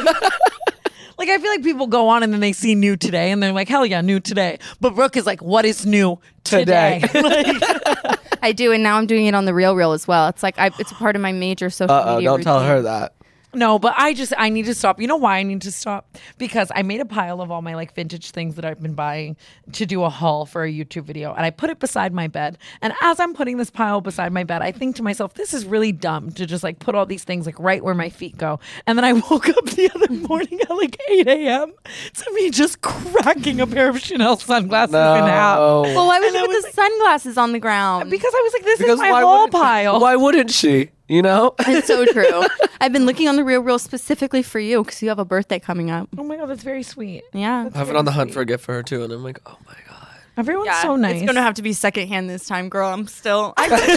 like I feel like people go on and then they see new today and they're like, hell yeah, new today. But Brooke is like, what is new today? Like, I do, and now I'm doing it on the Real Real as well. It's like I, it's a part of my major social Uh oh, media. don't tell routine. her that. no, but I just I need to stop. You know why I need to stop? Because I made a pile of all my like vintage things that I've been buying to do a haul for a YouTube video, and I put it beside my bed. And as I'm putting this pile beside my bed, I think to myself, this is really dumb to just like put all these things like right where my feet go. And then I woke up the other morning at like eight a.m. to me just cracking a pair of Chanel sunglasses in half. No. Well, why would And you I put was the like- sunglasses on the ground? Because I was like, this Because is my why haul wouldn't- pile. Why wouldn't she? You know? It's so true. I've been looking on the Real Real specifically for you because you have a birthday coming up. Oh my god, that's very sweet. Yeah. I've been on the hunt for a gift for her too, and I'm like, oh my god. Everyone's so nice. It's gonna have to be secondhand this time, girl. I'm still.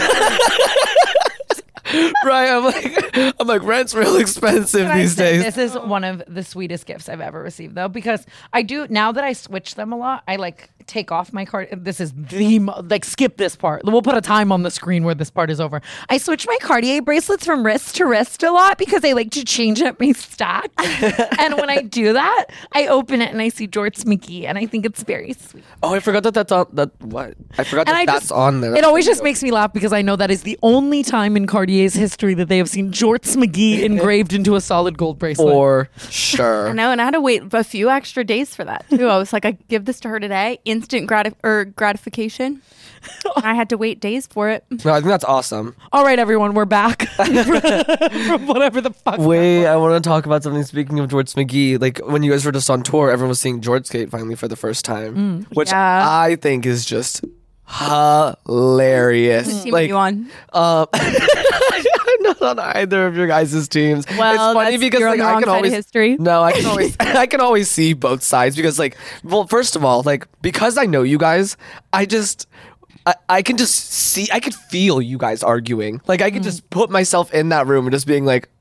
Right? I'm like, I'm like, rent's real expensive Can I these say, days. This is one of the sweetest gifts I've ever received, though, because I do now that I switch them a lot. I like take off my card. This is the mo- like skip this part. We'll put a time on the screen where this part is over. I switch my Cartier bracelets from wrist to wrist a lot because I like to change up my stack. And when I do that, I open it and I see Jorts McGee, and I think it's very sweet. Oh, I forgot that that's on that. What? I forgot And that I that's just, on there. It always just makes me laugh because I know that is the only time in Cartier's history that they have seen Jorts McGee engraved into a solid gold bracelet. for I sure. know, and I had to wait a few extra days for that too. I was like, I give this to her today, instant grati- or gratification. And I had to wait days for it. No, I think that's awesome. All right, everyone, we're back from whatever the fuck. Wait, I want to talk about something. Speaking of George McGee, like when you guys were just on tour, everyone was seeing George skate finally for the first time, which Yeah. I think is just hilarious. What team like, are you on? Um, I'm not on either of your guys' teams. Well, it's funny that's- because you're on like the I wrong can side of always history. no, I can always I can always see both sides because like well, first of all, like because I know you guys, I just. I, I can just see, I could feel you guys arguing. Like, I could just put myself in that room and just being like,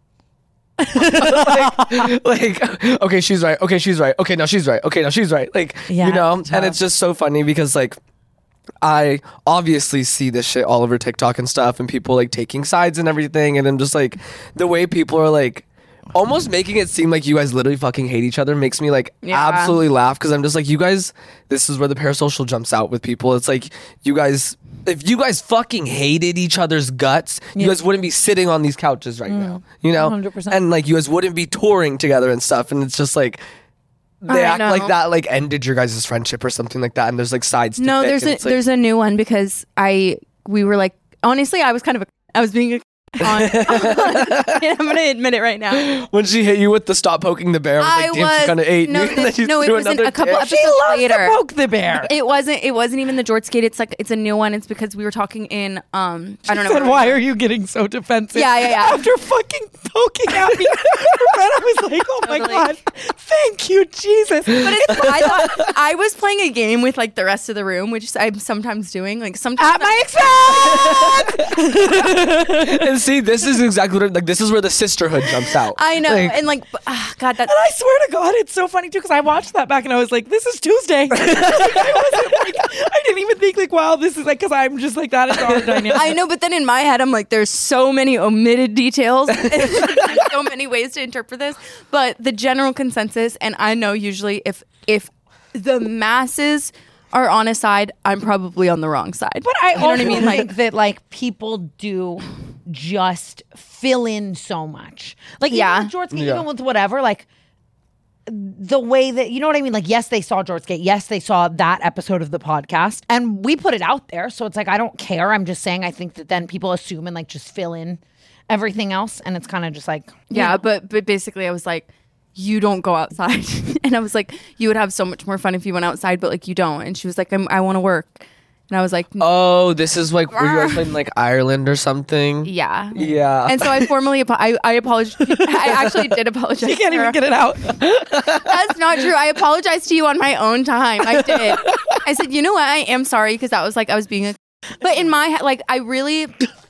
like, like, okay, she's right. Okay, she's right. Okay, now she's right. Okay, now she's right. Like, Yeah, you know, it's and tough. it's just so funny because, like, I obviously see this shit all over TikTok and stuff, and people like taking sides and everything. And I'm just like, the way people are like, almost making it seem like you guys literally fucking hate each other makes me like Yeah. absolutely laugh because I'm just like, you guys, this is where the parasocial jumps out with people. It's like, you guys, if you guys fucking hated each other's guts, you guys wouldn't be sitting on these couches right now, you know? one hundred percent. And like, you guys wouldn't be touring together and stuff. And it's just like, they I act know. like that like ended your guys' friendship or something like that. And there's like sides to No, pick, there's and a it's like, there's a new one because I we were like honestly I was kind of a, I was being a On, I'm gonna admit it right now. When she hit you with the stop poking the bear, I was I like, damn, was she kind of ate no, me. And then she no, it threw wasn't another a couple dish. episodes She loves later. to poke the bear. It wasn't. It wasn't even the George Skate. It's like it's a new one. It's because we were talking in. Um, I don't know. Said, why are you getting so defensive? Yeah, yeah, yeah. After fucking poking at me, and I was like, oh my Totally. god, thank you, Jesus. But it's, I thought I was playing a game with like the rest of the room, which I'm sometimes doing. Like sometimes At my expense. And see, this is exactly what, like, this is where the sisterhood jumps out. I know, Like, and like, ah, God, that. And I swear to God, it's so funny too because I watched that back and I was like, "This is Tuesday." I, wasn't, like, I didn't even think like, "Wow, this is like," because I'm just like that is our dynamic. I know, but then in my head, I'm like, there's so many omitted details, there's so many ways to interpret this. But the general consensus, and I know usually if if the masses are on a side, I'm probably on the wrong side. But I you know also what I mean? think Like, that like people do just fill in so much. Like Yeah. even with George Gate, Yeah. even with whatever, like the way that you know what I mean? Like, yes, they saw George Gate. Yes, they saw that episode of the podcast. And we put it out there. So it's like I don't care. I'm just saying I think that then people assume and like just fill in everything else. And it's kind of just like yeah, but but basically, I was like, you don't go outside, and I was like, you would have so much more fun if you went outside, but like you don't. And she was like, I'm, I want to work, and I was like, oh, this is like where you guys played in like Ireland or something. yeah, Yeah. And so I formally, apo- I, I apologized. I actually did apologize. you can't to her. even get it out. That's not true. I apologized to you on my own time. I did. I said, you know what? I am sorry because that was like I was being a. But in my head, like I really.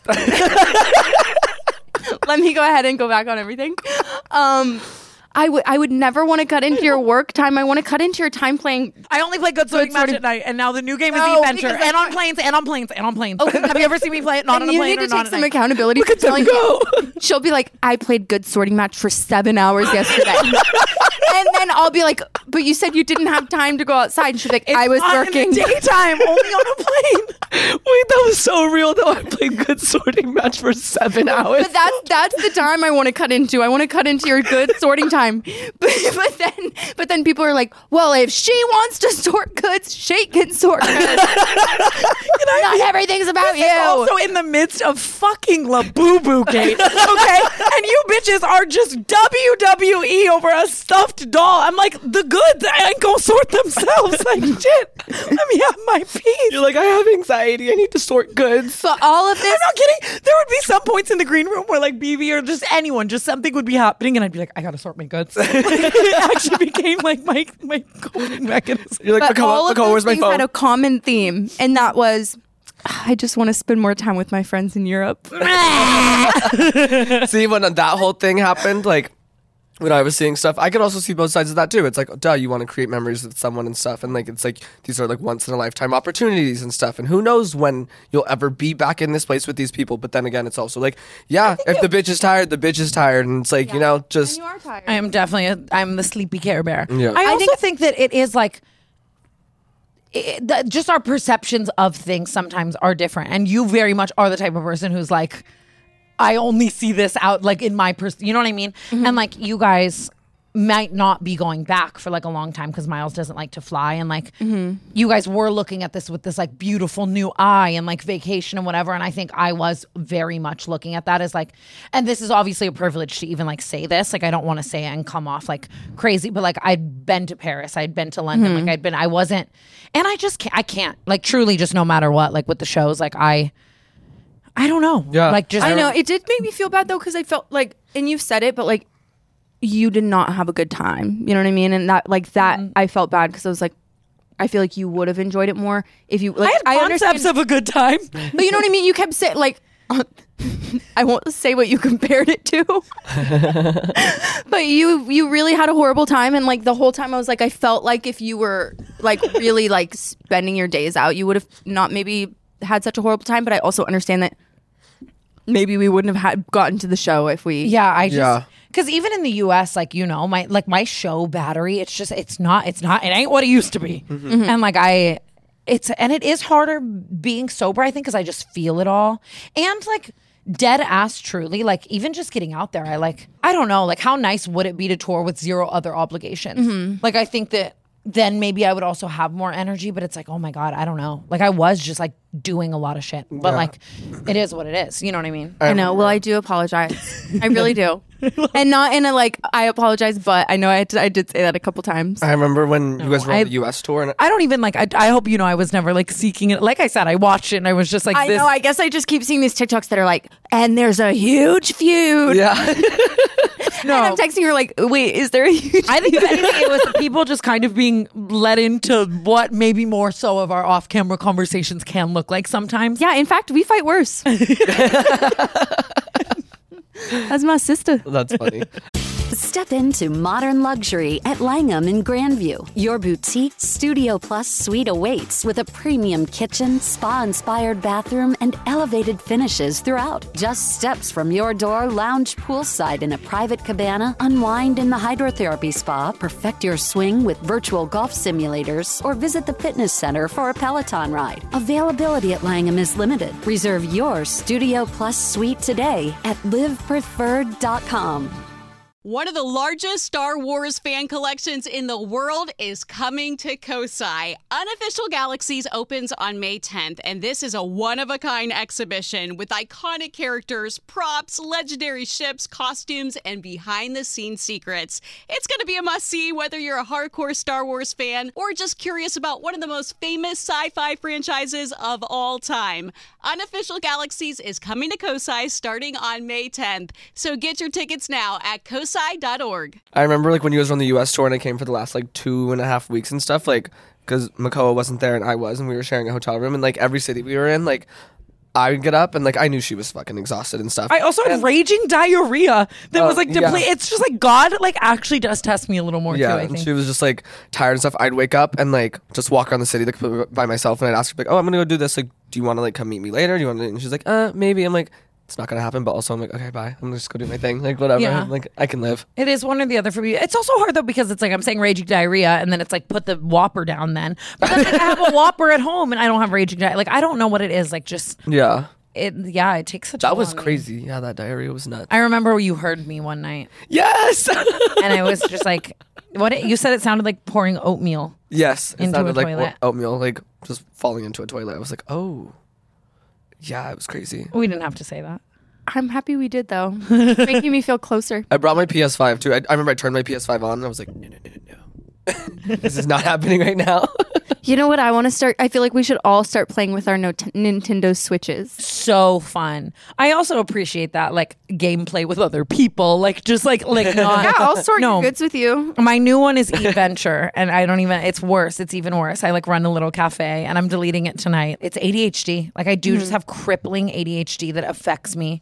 Let me go ahead and go back on everything. Um, I would I would never want to cut into your work time. I want to cut into your time playing. I only play Good Sorting Match Sorting- at night, and now the new game is No, The Adventure, because and on planes, and on planes, and on planes. Have you ever seen me play it not And on a you plane need or to not take at some night? accountability for telling go. you. She'll be like, I played Good Sorting Match for seven hours yesterday. And then I'll be like, but you said you didn't have time to go outside. And she'll be like, I was Not working. in the daytime, only on a plane. Wait, that was so real though. I played Good Sorting Match for seven hours. But that's that's the time I want to cut into. I want to cut into your good sorting time. But, but then but then people are like, well, if she wants to sort goods, she can sort goods. Not everything's about This you. is also in the midst of fucking Labubu Gate, okay? And you bitches are just W W E over a stuffed doll. I'm like, the goods ain't gonna sort themselves. Like, shit, let me have my peace. You're like, I have anxiety. I need to sort goods. But all of this, I'm not kidding. There would be some points in the green room where like B B or just anyone, just something would be happening, and I'd be like, I gotta sort my goods. It actually became like my my coping mechanism. You're like, but all Nicole, of Nicole, those where's my things phone? had a common theme, and that was, I just want to spend more time with my friends in Europe. See, when that whole thing happened, like when I was seeing stuff, I could also see both sides of that too. It's like, duh, you want to create memories with someone and stuff, and like it's like these are like once in a lifetime opportunities and stuff, and who knows when you'll ever be back in this place with these people. But then again, it's also like, yeah, if the bitch is tired, the bitch is tired, and it's like you know, just You are tired. I am definitely a, I'm the sleepy Care Bear. Yeah. I I also think- think, that it is like it, the, just our perceptions of things sometimes are different, and you very much are the type of person who's like, I only see this out like in my pers- you know what I mean? And like you guys might not be going back for like a long time because Miles doesn't like to fly, and like you guys were looking at this with this like beautiful new eye and like vacation and whatever, and I think I was very much looking at that as like, and this is obviously a privilege to even like say this, like I don't want to say it and come off like crazy, but like I'd been to Paris, I'd been to London, like I'd been I wasn't, and I just can't I can't like truly just no matter what, like with the shows, like I I don't know, Yeah. like just I know it did make me feel bad though because I felt like, and you've said it, but like you did not have a good time. You know what I mean? And that like that I felt bad because I was like, I feel like you would have enjoyed it more if you. Like, I had concepts understand, of a good time. but you know what I mean. You kept saying like. I won't say what you compared it to, but you you really had a horrible time, and like the whole time I was like, I felt like if you were like really like spending your days out, you would have not maybe had such a horrible time. But I also understand that maybe we wouldn't have had gotten to the show if we. Yeah, I just Yeah. because even in the U S, like you know, my like my show battery, it's just it's not it's not it ain't what it used to be, and like I, it's and it is harder being sober, I think, because I just feel it all, and like dead ass truly, like even just getting out there, I like I don't know, like how nice would it be to tour with zero other obligations? Like I think that then maybe I would also have more energy, but it's like oh my god, I don't know, like I was just like doing a lot of shit. But Yeah. like, it is what it is. You know what I mean? I know. Well, I do apologize. I really do. And not in a like, I apologize, but I know I did, I did say that a couple times. I remember when you guys were on I- the U S tour, and I don't even like, I, I hope you know I was never like seeking it. Like I said, I watched it and I was just like, I this. know. I guess I just keep seeing these TikToks that are like, and there's a huge feud. yeah, And I'm texting her like, wait, is there a huge I think if anything, it was the people just kind of being led into what maybe more so of our off-camera conversations can look like sometimes. Yeah, in fact, we fight worse. That's my sister. that's funny. Step into modern luxury at Langham in Grandview. Your boutique Studio Plus suite awaits with a premium kitchen, spa-inspired bathroom, and elevated finishes throughout. Just steps from your door, lounge poolside in a private cabana, unwind in the hydrotherapy spa, perfect your swing with virtual golf simulators, or visit the fitness center for a Peloton ride. Availability at Langham is limited. Reserve your Studio Plus suite today at live preferred dot com. One of the largest Star Wars fan collections in the world is coming to Kosai. Unofficial Galaxies opens on May tenth, and this is a one-of-a-kind exhibition with iconic characters, props, legendary ships, costumes, and behind-the-scenes secrets. It's going to be a must-see whether you're a hardcore Star Wars fan or just curious about one of the most famous sci-fi franchises of all time. Unofficial Galaxies is coming to Kosai starting on May tenth, so get your tickets now at kosai dot org. I remember like when you guys were on the U S tour, and I came for the last like two and a half weeks and stuff, like because Makoa wasn't there and I was, and we were sharing a hotel room, and like every city we were in, like I would get up and like I knew she was fucking exhausted and stuff. I also had And- raging diarrhea that Oh, was like yeah. deplete. It's just like God like actually does test me a little more Yeah, too, I and think. she was just like tired and stuff. I'd wake up and like just walk around the city like by myself, and I'd ask her like, "Oh, I'm gonna go do this. Like, do you want to like come meet me later? Do you want to?" And she's like, "Uh, maybe." I'm like, "It's not gonna happen." But also, I'm like, "Okay, bye. I'm gonna just go do my thing. Like, whatever. Yeah. Like, I can live." It is one or the other for me. It's also hard though because it's like I'm saying raging diarrhea and then it's like put the Whopper down then. But then like, I have a Whopper at home and I don't have raging diarrhea. Like I don't know what it is. Like just Yeah, it. Yeah, it takes such. that a was long way. crazy. Yeah, that diarrhea was nuts. I remember you heard me one night Yes. and I was just like, "What?" It, you said it sounded like pouring oatmeal. Yes, it Into a sounded like toilet. oatmeal, like just falling into a toilet. I was like, "Oh, yeah, it was crazy." We didn't have to say that. I'm happy we did, though. It's making me feel closer. I brought my P S five too. I, I remember I turned my P S five on and I was like, "No, no, no, no, no. This is not happening right now." You know what I want to start? I feel like we should all start playing with our no- Nintendo Switches. So fun. I also appreciate that like gameplay with other people. Like just like like not. Yeah, I'll sort No. your goods with you. My new one is eVenture, and I don't even. It's worse. It's even worse. I like run a little cafe, and I'm deleting it tonight. It's A D H D. Like I do just have crippling A D H D that affects me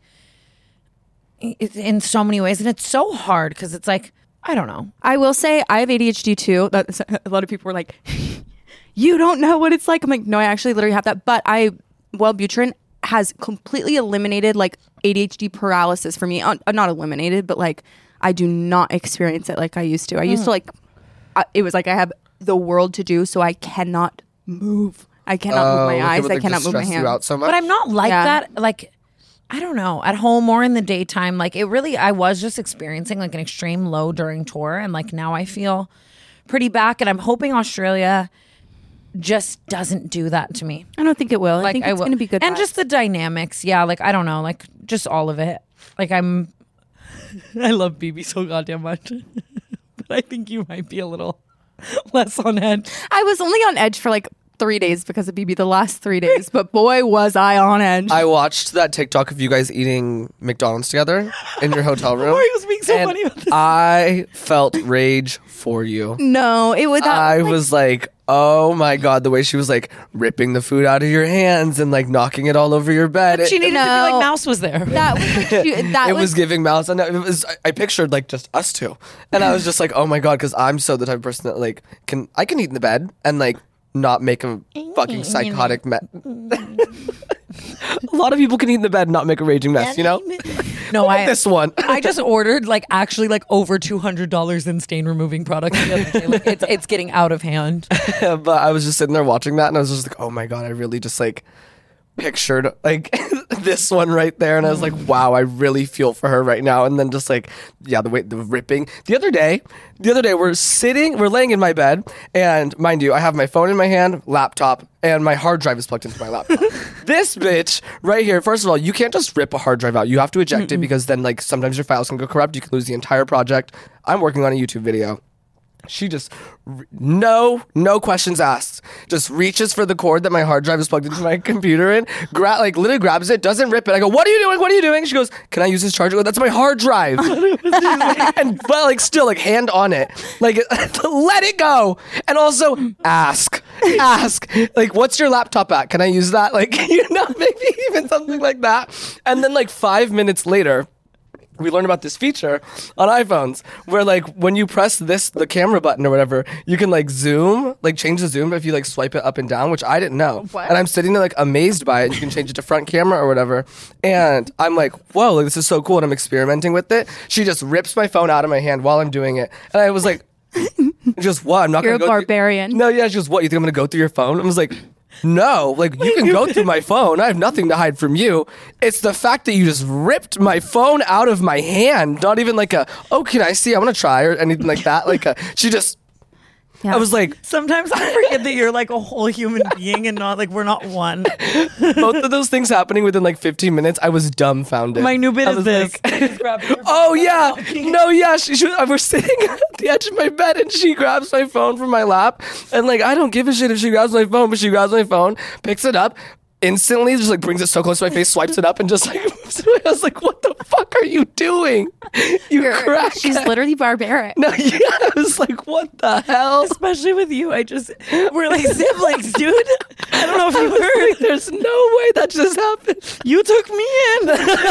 i- in so many ways, and it's so hard because it's like I don't know. I will say I have A D H D too. That's, a lot of people were like, "You don't know what it's like." I'm like, "No, I actually literally have that." But I, Wellbutrin has completely eliminated like A D H D paralysis for me. Uh, not eliminated, but like I do not experience it like I used to. I used to like, I, it was like I have the world to do, so I cannot move. I cannot Oh, move my like it eyes. would, I like, cannot just move my stress you hands. out so much. But I'm not like Yeah. that. Like I don't know, at home or in the daytime. Like it really, I was just experiencing like an extreme low during tour, and like now I feel pretty back, and I'm hoping Australia just doesn't do that to me. I don't think it will. I Like think I it's will. going to be good. and vibes. just the dynamics. Yeah, like I don't know, like just all of it. Like I'm, I love B B so goddamn much, but I think you might be a little less on edge. I was only on edge for like three days because of B B the last three days, but boy was I on edge. I watched that TikTok of you guys eating McDonald's together in your hotel room. Rory was being so and funny about this. I felt rage for you. no, it was that I like, was like, oh my God, the way she was like ripping the food out of your hands and like knocking it all over your bed. She It, needed to be No. like Mouse was there. that was like, she- that it was, was giving mouse. And it was, I- I pictured like just us two. And I was just like, oh my God, because I'm so the type of person that like can, I can eat in the bed and like not make a fucking psychotic mess. A lot of people can eat in the bed and not make a raging mess, you know? No, I This one. I just ordered like actually like over two hundred dollars in stain removing products the other day. Like, it's it's getting out of hand. But I was just sitting there watching that and I was just like, oh my God, I really just like pictured like this one right there. And I was like, wow, I really feel for her right now. And then just like, yeah, the way the ripping. The other day, the other day we're sitting, we're laying in my bed. And mind you, I have my phone in my hand, laptop, and my hard drive is plugged into my laptop. This bitch right here, first of all, you can't just rip a hard drive out. You have to eject Mm-mm. it because then like sometimes your files can go corrupt. You can lose the entire project. I'm working on a YouTube video. She just, no, no questions asked. Just reaches for the cord that my hard drive is plugged into my computer in, gra- like literally grabs it, doesn't rip it. I go, what are you doing? What are you doing? She goes, can I use this charger? I go, that's my hard drive. And but like still like hand on it, like let it go. And also ask, ask, like what's your laptop at? Can I use that? Like, you know, maybe even something like that. And then like five minutes later, we learned about this feature on iPhones where like when you press this, the camera button or whatever, you can like zoom, like change the zoom if you like swipe it up and down, which I didn't know. What? And I'm sitting there like amazed by it. You can change it to front camera or whatever. And I'm like, whoa, like this is so cool. And I'm experimenting with it. She just rips my phone out of my hand while I'm doing it. And I was like, just what? I'm not You're gonna a go barbarian. Through- no, yeah, she goes, what? You think I'm gonna go through your phone? I was like, no, like you can go through my phone. I have nothing to hide from you. It's the fact that you just ripped my phone out of my hand. Not even like a, oh, can I see? I want to try or anything like that. Like a, she just, yeah. I was like, sometimes I forget that you're like a whole human being and not like we're not one. Both of those things happening within like fifteen minutes, I was dumbfounded. My new bit I is this. Like, oh yeah, no yeah. She, she, I was sitting at the edge of my bed and she grabs my phone from my lap and like I don't give a shit if she grabs my phone, but she grabs my phone, picks it up. Instantly just like brings it so close to my face, swipes it up and just like moves away. I was like, what the fuck are you doing? You crack. She's literally barbaric. No, yeah, I was like, what the hell? Especially with you. I just, we're like siblings, dude. I don't know if you heard. Like, there's no way that just happened. You took me in.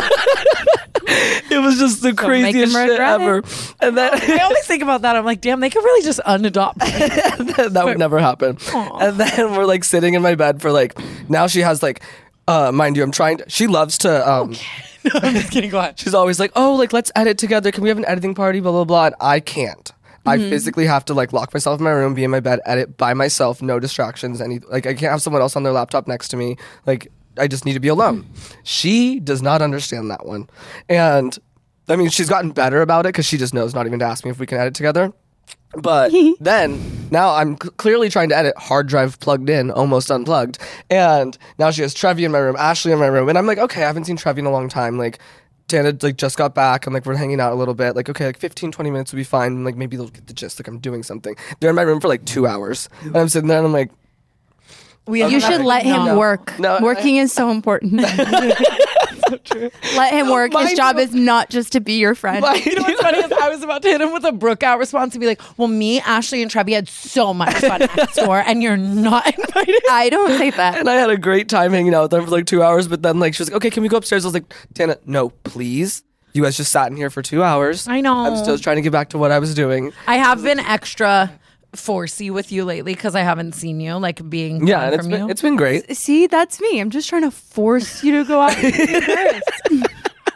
It was just the so craziest shit ever. And then I always think about that. I'm like, damn, they could really just unadopt me. That would never happen. Aww. And then we're like sitting in my bed for like, now she has like, uh, mind you, I'm trying to, she loves to, um, okay. No, I'm just kidding, go on. She's always like, oh, like, let's edit together. Can we have an editing party? Blah, blah, blah. And I can't. Mm-hmm. I physically have to like lock myself in my room, be in my bed, edit by myself, no distractions. Any, like I can't have someone else on their laptop next to me. Like I just need to be alone. She does not understand that one. And I mean, she's gotten better about it because she just knows not even to ask me if we can edit together. But then now I'm c- clearly trying to edit, hard drive plugged in, almost unplugged. And now she has Trevi in my room, Ashley in my room. And I'm like, okay, I haven't seen Trevi in a long time. Like Tana like just got back and like we're hanging out a little bit. Like, okay, like fifteen, twenty minutes will be fine. And, like maybe they'll get the gist. Like I'm doing something. They're in my room for like two hours. And I'm sitting there and I'm like, we you should let him no. work. No, Working I, is so important. So true. Let him work. His Mine job do- is not just to be your friend. You know what's funny is I was about to hit him with a Brooke out response and be like, well, me, Ashley, and Trevi had so much fun at the store and you're not invited. I don't say that. And I had a great time hanging out with them for like two hours. But then like she was like, okay, can we go upstairs? I was like, Tana, no, please. You guys just sat in here for two hours. I know. I'm still trying to get back to what I was doing. I have been extra forcey with you lately because I haven't seen you, like being yeah, and it's from been, you. it's been great. See, that's me. I'm just trying to force you to go out with me first.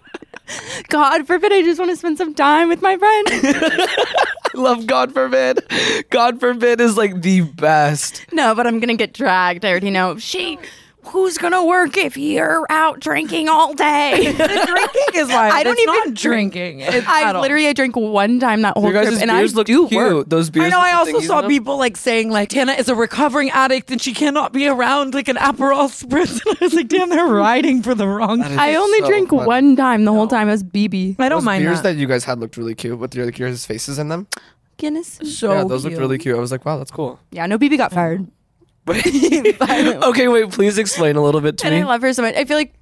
God forbid I just want to spend some time with my friend. I love God forbid. God forbid is like the best. No, but I'm going to get dragged. I already know. She... Who's gonna work if you're out drinking all day? The drinking is why I don't it's even not drinking. It's I at all. literally I drank one time that whole Your guys' trip, and I beers look do cute. work. Those beers. I know. with I the also thingies saw in them. people like saying like Tana is a recovering addict and she cannot be around like an Aperol spritz. And I was like, damn, they're riding for the wrong. That is I only so drank funny. one time the whole time. It was B B. I don't Those mind beers that. that you guys had looked really cute with your like your faces in them. Guinness. So yeah, those cute. looked really cute. I was like, wow, that's cool. Yeah, no, B B got fired. Okay, wait. Please explain a little bit to And me. I love her so much. I feel like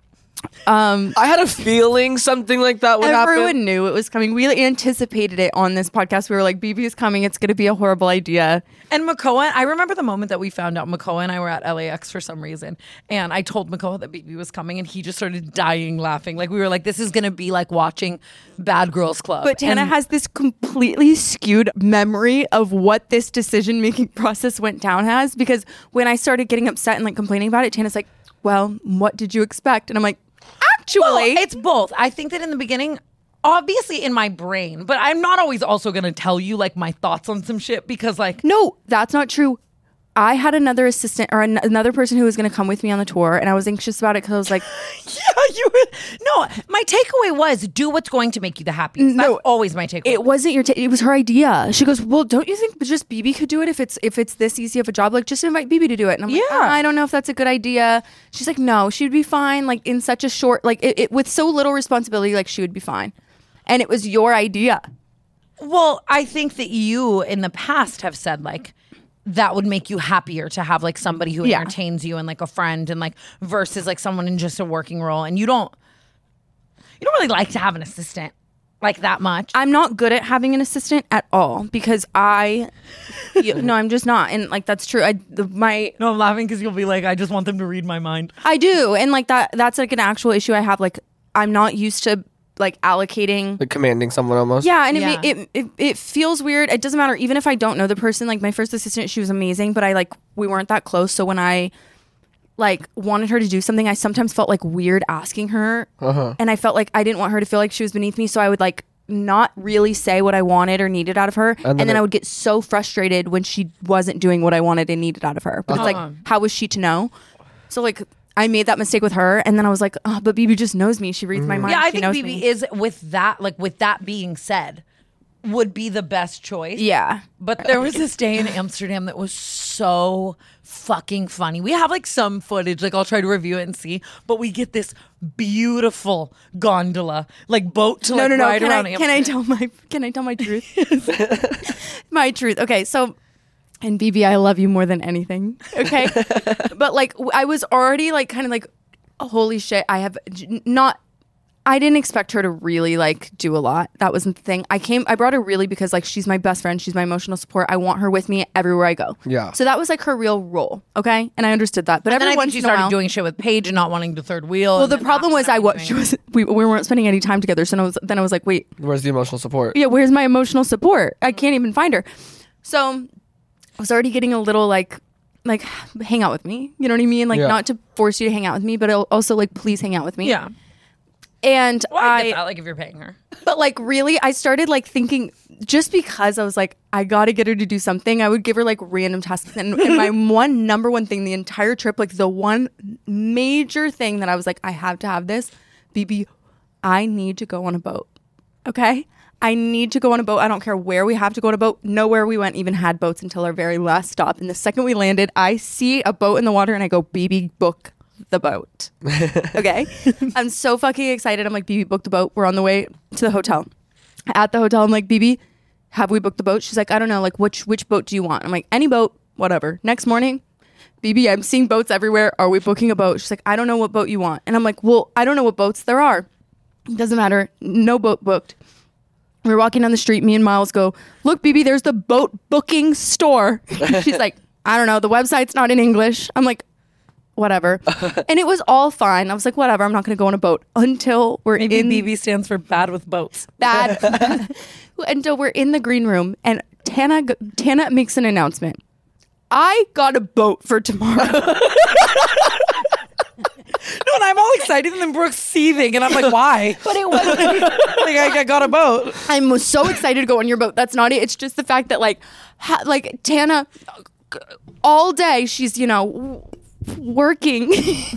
um I had a feeling something like that would everyone happen. knew it was coming. We anticipated it on this podcast. We were like, B B is coming. It's going to be a horrible idea. And Makoa, I remember the moment that we found out Makoa and I were at L A X for some reason. And I told Makoa that B B was coming and he just started dying laughing. Like we were like, this is going to be like watching Bad Girls Club. But Tana and has this completely skewed memory of what this decision-making process went down has, because when I started getting upset and like complaining about it, Tana's like, well, what did you expect? And I'm like, actually, well, it's both. I think that in the beginning, obviously in my brain, but I'm not always also going to tell you like my thoughts on some shit because like, no, that's not true. I had another assistant or an- another person who was going to come with me on the tour, and I was anxious about it because I was like, yeah, you would. No, my takeaway was do what's going to make you the happiest. That's No, always my takeaway. it wasn't your. Ta- it was her idea. She goes, well, don't you think just B B could do it if it's if it's this easy of a job? Like, just invite B B to do it. And I'm like, Yeah. "Ah, I don't know if that's a good idea. She's like, no, she'd be fine. Like in such a short, like it, it with so little responsibility, like she would be fine. And it was your idea. Well, I think that you in the past have said like that would make you happier to have like somebody who Yeah. entertains you and like a friend and like versus like someone in just a working role. And you don't you don't really like to have an assistant like that much. I'm not good at having an assistant at all because I, you, no, I'm just not. And like that's true. I the, my No, I'm laughing because you'll be like, I just want them to read my mind. I do, and like that that's like an actual issue I have. Like I'm not used to like allocating. Like commanding someone almost. Yeah, and it, Yeah. ma- it it it feels weird. It doesn't matter even if I don't know the person. Like my first assistant, she was amazing, but I like we weren't that close. So when I like wanted her to do something, I sometimes felt like weird asking her, Uh-huh. and I felt like I didn't want her to feel like she was beneath me. So I would like not really say what I wanted or needed out of her, and then, then I it- would get so frustrated when she wasn't doing what I wanted and needed out of her. But it's like, how was she to know? So like. I made that mistake with her, and then I was like, "Oh, but B B just knows me. She reads my mind. Yeah, I she think knows B B me." is with that, like with that being said, would be the best choice. Yeah, But there was this day in Amsterdam that was so fucking funny. We have like some footage, like I'll try to review it and see, but we get this beautiful gondola, like boat to no, like no, no. ride Can around I, can I Amsterdam. tell my Can I tell my truth? My truth. Okay, so. And B B, I love you more than anything. Okay, but like w- I was already like kind of like, oh, holy shit! I have j- not. I didn't expect her to really like do a lot. That wasn't the thing. I came. I brought her really because like she's my best friend. She's my emotional support. I want her with me everywhere I go. Yeah. So that was like her real role. Okay, and I understood that. But And then every I once think she in a started while, doing shit with Paige and not wanting to third wheel. well, and the then problem that's was I when was she was we, we weren't spending any time together. So then I was then I was like, wait, Where's the emotional support? yeah, where's my emotional support? I can't even find her. So I was already getting a little like, like hang out with me. You know what I mean? Like Yeah. not to force you to hang out with me, but also like please hang out with me. Yeah. And Well, I, I, get that, like if you're paying her. but like really, I started like thinking just because I was like, I got to get her to do something. I would give her like random tasks, and, and my one number one thing the entire trip, like the one major thing that I was like, I have to have this, B B, I need to go on a boat. Okay. I need to go on a boat. I don't care where we have to go on a boat. Nowhere we went even had boats until our very last stop. And the second we landed, I see a boat in the water and I go, B B, book the boat. Okay. I'm so fucking excited. I'm like, B B, book the boat. We're on the way to the hotel. At the hotel, I'm like, B B, have we booked the boat? She's like, I don't know. Like, which which boat do you want? I'm like, any boat, whatever. Next morning, B B, I'm seeing boats everywhere. Are we booking a boat? She's like, I don't know what boat you want. And I'm like, well, I don't know what boats there are. It doesn't matter. No boat booked. We're walking down the street. Me and Miles go, look, B B, there's the boat booking store. She's like, I don't know. The website's not in English. I'm like, whatever. And it was all fine. I was like, whatever. I'm not going to go on a boat until we're Maybe in B B stands for bad with boats. bad. Until we're in the green room and Tana g- Tana makes an announcement. I got a boat for tomorrow. No, and I'm all excited, and then Brooke's seething, and I'm like, why? But it was Like, I, I got a boat. I'm so excited to go on your boat. That's not it. It's just the fact that like ha- like Tana all day she's, you know, w- working.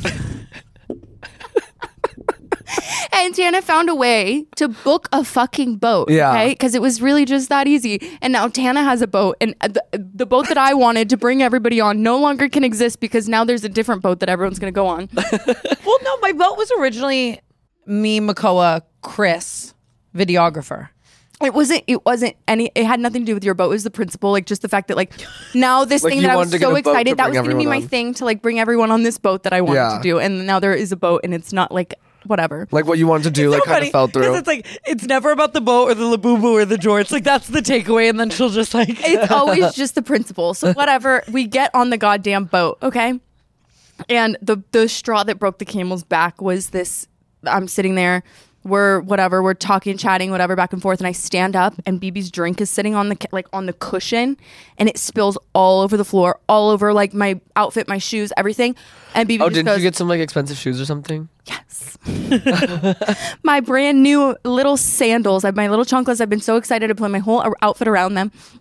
And Tana found a way to book a fucking boat. Yeah. Okay. Because it was really just that easy. And now Tana has a boat. And the, the boat that I wanted to bring everybody on no longer can exist because now there's a different boat that everyone's going to go on. Well, no, my boat was originally me, Makoa, Chris, videographer. It wasn't, it wasn't any, it had nothing to do with your boat. It was the principle. Like just the fact that like now this Like thing you that I was wanted to get so a boat to excited, that was bring going to be my everyone on. thing to like bring everyone on this boat that I wanted Yeah. to do. And now there is a boat and it's not like whatever. Like what you wanted to do, like kind of fell through. It's like, it's never about the boat or the Labubu or the drawer. It's like, that's the takeaway. And then she'll just like. It's always just the principle. So whatever, we get on the goddamn boat, okay? And the the straw that broke the camel's back was this. I'm sitting there, we're whatever, we're talking, chatting, whatever, back and forth, and I stand up, and B B's drink is sitting on the ca- like on the cushion, and it spills all over the floor, all over like my outfit, my shoes, everything. And B B Oh, just didn't goes, you get some like expensive shoes or something? yes. My brand new little sandals, I have my little chanclas. I've been so excited to put my whole outfit around them.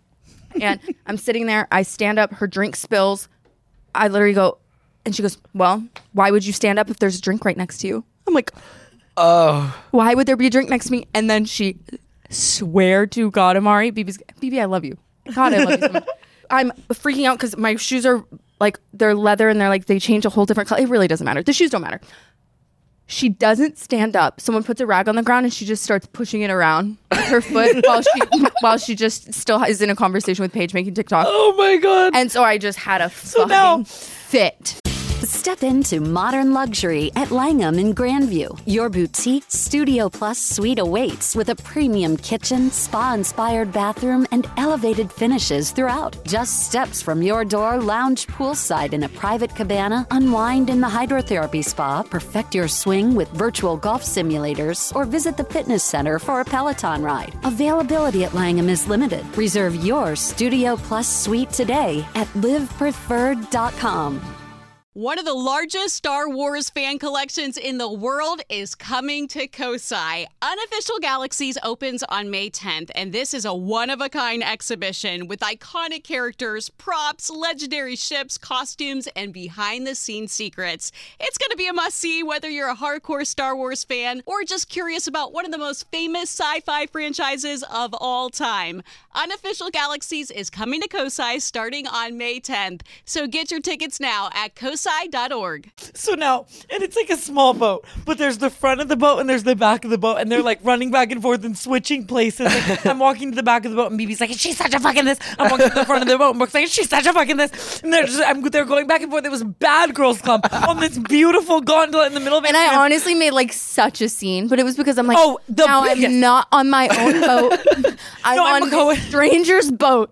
And I'm sitting there. I stand up. Her drink spills. I literally go, and she goes, well, why would you stand up if there's a drink right next to you? I'm like, Oh. why would there be a drink next to me? And then she swear to God, Amari, B B's, B B, I love you. God, I love you so much. I'm freaking out because my shoes are like, they're leather and they're like, they change a whole different color. It really doesn't matter. The shoes don't matter. She doesn't stand up. Someone puts a rag on the ground and she just starts pushing it around with her foot while she while she just still is in a conversation with Paige making TikTok. Oh my God. And so I just had a So fucking now- fit. Step into modern luxury at Langham in Grandview. Your boutique Studio Plus suite awaits with a premium kitchen, spa-inspired bathroom, and elevated finishes throughout. Just steps from your door, lounge poolside in a private cabana, unwind in the hydrotherapy spa, perfect your swing with virtual golf simulators, or visit the fitness center for a Peloton ride. Availability at Langham is limited. Reserve your Studio Plus suite today at live preferred dot com. One of the largest Star Wars fan collections in the world is coming to Kosai. Unofficial Galaxies opens on May tenth, and this is a one-of-a-kind exhibition with iconic characters, props, legendary ships, costumes, and behind-the-scenes secrets. It's going to be a must-see whether you're a hardcore Star Wars fan or just curious about one of the most famous sci-fi franchises of all time. Unofficial Galaxies is coming to Kosai starting on May tenth, so get your tickets now at kosai dot org. So now, and it's like a small boat, but there's the front of the boat and there's the back of the boat, and they're like running back and forth and switching places. Like, I'm walking to the back of the boat, and B B's like, "She's such a fucking this." I'm walking to the front of the boat, and Brooke's like, "She's such a fucking this." And they're just, I'm, they're going back and forth. It was Bad Girls Club on this beautiful gondola in the middle of it. And I honestly made like such a scene, but it was because I'm like, Oh, the now biggest- I'm not on my own boat. I'm No, I'm on going- a stranger's boat.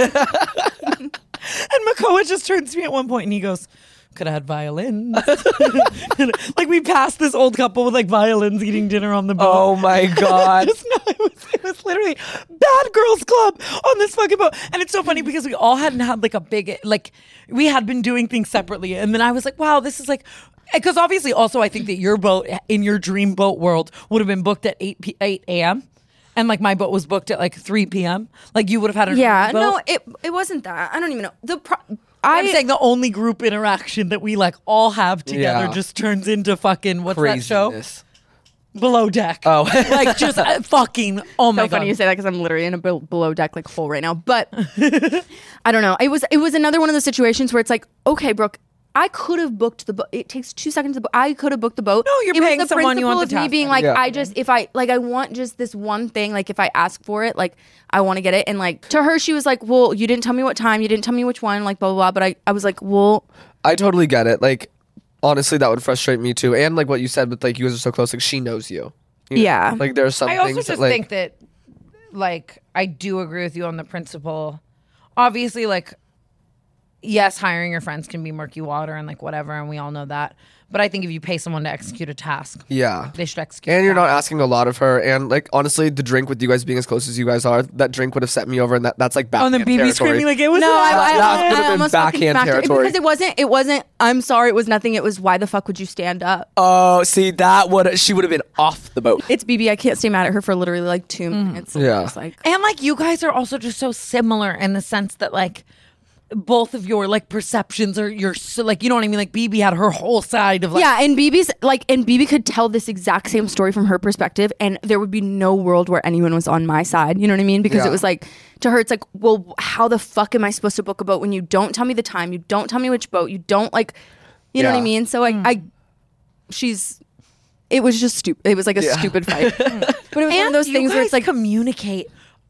And Makoa just turns to me at one point and he goes, "Could have had violins." Like we passed this old couple with like violins eating dinner on the boat. Oh my God. Just no, it was, it was literally Bad Girls Club on this fucking boat. And it's so funny because we all hadn't had like a big, like we had been doing things separately. And then I was like, wow, this is like, because obviously also I think that your boat in your dream boat world would have been booked at eight a.m. And like my boat was booked at like three p.m. Like you would have had an Yeah, early boat. no, it it wasn't that. I don't even know. The pro- I I'm saying the only group interaction that we like all have together Yeah. just turns into fucking what's that show? Craziness. Below Deck. Oh. Like just uh, fucking. Oh my so god. funny you say that because I'm literally in a be- below deck like hole right now. But I don't know. It was it was another one of those situations where it's like, okay, Brooke, I could have booked the boat. It takes two seconds to book. I could have booked the boat. No, you're it paying was the someone, you want principle the of me task. being like, Yeah. I just if I like I want just this one thing. Like if I ask for it, like I want to get it. And like to her, she was like, well, you didn't tell me what time. You didn't tell me which one. Like blah blah blah. But I I was like, well, I totally get it. Like, honestly, that would frustrate me too. And like what you said, but like you guys are so close. Like she knows you. You know? Yeah. Like there are some I also things just that, like, think that, like, I do agree with you on the principle. Obviously, like, yes, hiring your friends can be murky water and like whatever, and we all know that. But I think if you pay someone to execute a task, yeah. they should execute. And the you're not task. asking a lot of her. And like honestly, the drink with you guys being as close as you guys are, that drink would have set me over, and that, that's like Oh, backhand and then B B territory. screaming like it was. No, I, I, that I, would've I been almost fucking backhand smacked her territory. because it wasn't. It wasn't. I'm sorry, it was nothing. It was why the fuck would you stand up? Oh, see, that would she would have been off the boat. It's B B. I can't stay mad at her for literally like two minutes. Yeah. It's like And like you guys are also just so similar in the sense that like both of your like perceptions are your so, like you know what I mean. Like B B had her whole side of like yeah, and B B's like, and B B could tell this exact same story from her perspective, and there would be no world where anyone was on my side. You know what I mean? Because Yeah. it was like to her, it's like, well, how the fuck am I supposed to book a boat when you don't tell me the time, you don't tell me which boat, you don't like, you know what I Yeah. mean? So like, I, she's, it was just stupid. It was like a Yeah. stupid fight, but it was one And of those you things where it's guys like, communicate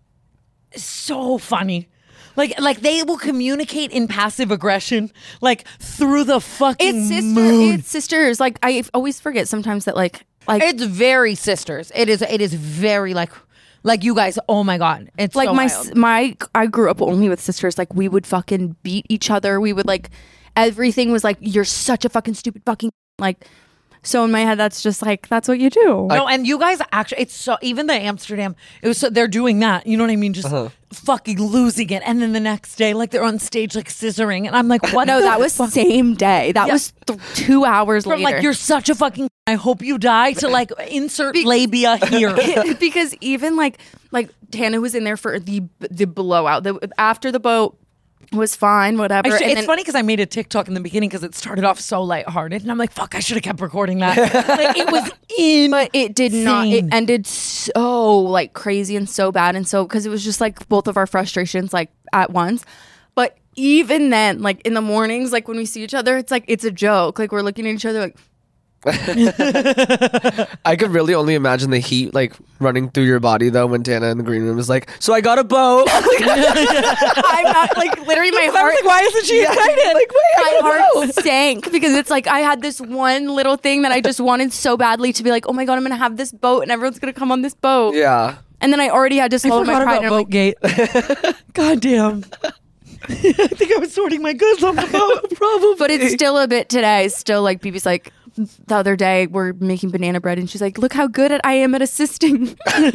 so funny. Like, like they will communicate in passive aggression, like through the fucking it's sister, moon. it's sisters. Like I always forget sometimes that like, like It's very sisters. It is. It is very like, like you guys. Oh my god! It's like so my wild. my I grew up only with sisters. Like we would fucking beat each other. We would like everything was like you're such a fucking stupid fucking like So in my head, that's just like, that's what you do. No, and you guys actually, it's so, even the Amsterdam, it was so, they're doing that, you know what I mean? Just Uh-huh. fucking losing it. And then the next day, like they're on stage, like scissoring. And I'm like, what? No, the that was fuck? same day. That Yeah. was th- two hours From later. like, you're such a fucking, I hope you die, to like insert labia here. Because even like, like Tana was in there for the the blowout. The, after the boat was fine, whatever. I should, and it's then, funny because I made a TikTok in the beginning because it started off so lighthearted. And I'm like, fuck, I should have kept recording that. Like, it was in. But it did not. It insane. ended so like crazy and so bad and so because it was just like both of our frustrations like at once. But even then, like in the mornings, like when we see each other, it's like it's a joke. Like we're looking at each other like. I could really only imagine the heat like running through your body though when Tana in the green room is like, so I got a boat. I'm not like literally my heart. like, why isn't she excited? Like, wait, My heart sank because it's like I had this one little thing that I just wanted so badly to be like, oh my god, I'm gonna have this boat and everyone's gonna come on this boat. Yeah. And then I already had to I swallow my forgot pride. about and I'm like, Boatgate. God damn. I think I was sorting my goods on the boat. Probably. but it's still a bit today. Still like B B's like the other day we're making banana bread and she's like, look how good at I am at assisting.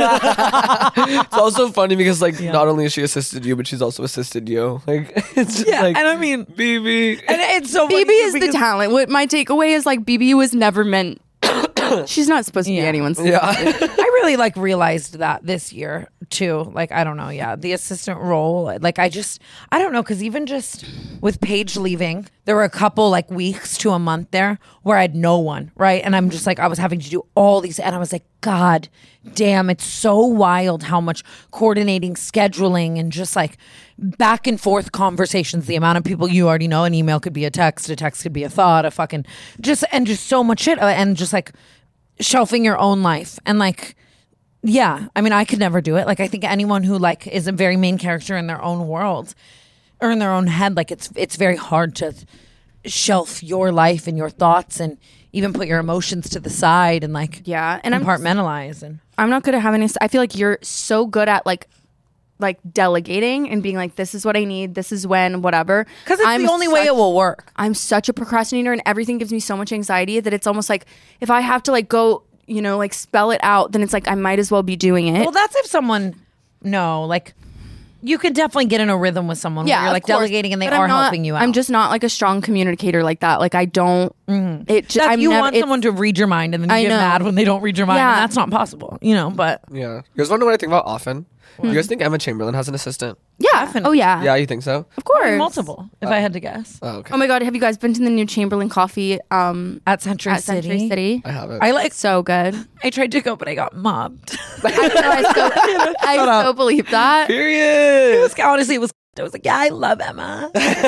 It's also funny because like not only has she assisted you, but she's also assisted you. Like it's just Yeah, like and I mean, B B. and it's so B B funny is the because- talent. What my takeaway is like B B was never meant. She's not supposed to Yeah. be anyone's. Yeah. I really like realized that this year too. Like, I don't know. Yeah. The assistant role. Like, I just, I don't know. Cause even just with Paige leaving, there were a couple like weeks to a month there where I had no one. Right. And I'm just like, I was having to do all these. And I was like, God damn, it's so wild how much coordinating, scheduling, and just like back and forth conversations. The amount of people you already know, an email could be a text, a text could be a thought, a fucking just, and just so much shit. And just like, shelving your own life and like yeah I mean I could never do it. Like I think anyone who like is a very main character in their own world or in their own head, like it's it's very hard to shelf your life and your thoughts and even put your emotions to the side and like Yeah, and I'm compartmentalize. And I'm not good at having. I feel like you're so good at like like delegating and being like, this is what I need, this is when, whatever. because it's I'm the only way such- it will work. I'm such a procrastinator and everything gives me so much anxiety that it's almost like if I have to like go, you know, like spell it out, then it's like I might as well be doing it. Well, that's if someone no like you could definitely get in a rhythm with someone yeah, where you're of like course. delegating and they But I'm are not- helping you out. I'm just not like a strong communicator like that. Like I don't. It just That I'm you never, want it's- someone to read your mind and then you I get know. mad when they don't read your mind. Yeah. And that's not possible, you know, but Yeah. You guys want to know what I think about often? You guys think Emma Chamberlain has an assistant? Yeah. Oh yeah. Yeah, you think so? Of course. multiple, if I had to guess. Oh, okay. Oh my god, have you guys been to the new Chamberlain Coffee um At Century at City. Century City? I haven't. I like. So good. I tried to go, but I got mobbed. I, know, I so, I so believe that. Period. It was honestly, it was. I was like, yeah, I love Emma.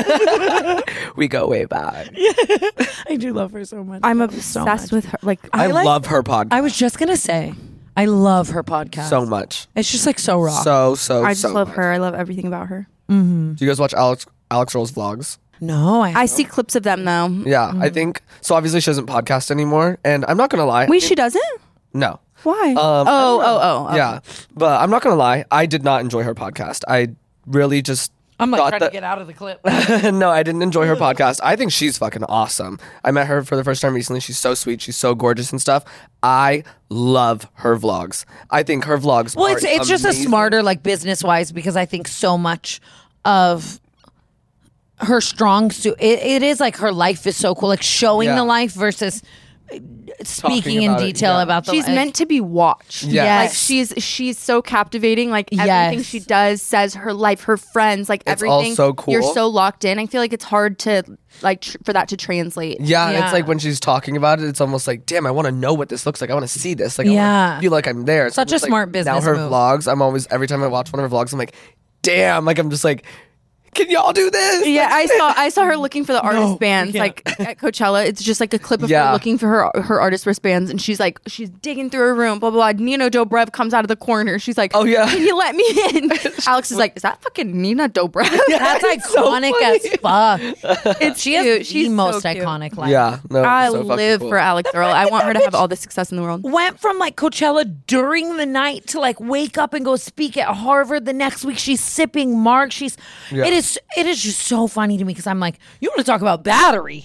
We go way back. I do love her so much. I'm I love her so obsessed much. with her. Like I, I like- love her podcast I was just gonna say, I love her podcast so much. It's just like so raw. So, so, I just so love much. her. I love everything about her. Do you guys watch Alex Alex Roll's vlogs? no, I. I see clips of them though. Yeah, I think so. Obviously, she doesn't podcast anymore, and I'm not gonna lie. Wait, she doesn't? no. Why? Um, oh, oh, oh, oh. Yeah, but I'm not gonna lie. I did not enjoy her podcast. I really just. I'm like thought trying that- to get out of the clip. No, I didn't enjoy her podcast. I think she's fucking awesome. I met her for the first time recently. She's so sweet. She's so gorgeous and stuff. I love her vlogs. I think her vlogs. Well, are it's it's just a amazing. smarter like business wise because I think so much of her strong suit. It, it is like her life is so cool, like showing Yeah. the life versus uh, speaking in about it, detail yeah. about the She's life. meant to be watched. Yes. Like she's she's so captivating. Like everything Yes. she does, says, her life, her friends, like It's all everything. so cool. You're so locked in. I feel like it's hard to like tr- for that to translate. Yeah, and Yeah. it's like when she's talking about it, it's almost like, damn, I want to know what this looks like. I want to see this. Like, I Yeah. wanna feel like I'm there. So Such a it's like, smart business Now her move. vlogs, I'm always every time I watch one of her vlogs, I'm like, damn, like I'm just like, can y'all do this? Yeah, I saw I saw her looking for the artist No, bands yeah. like at Coachella. It's just like a clip of Yeah. her looking for her her artist wristbands, and she's like she's digging through her room. Blah blah. blah. Nina Dobrev comes out of the corner. She's like, Oh, yeah. can you let me in? Alex is like, is that fucking Nina Dobrev? That's iconic as fuck. It's She has cute. the She's so most cute. iconic life. Yeah, no, I so fucking live cool. for Alex Earl. I want her to have all the success in the world. Went from like Coachella during the night to like wake up and go speak at Harvard the next week. She's sipping Mark. She's Yeah. it is it is just so funny to me because I'm like, you want to talk about battery?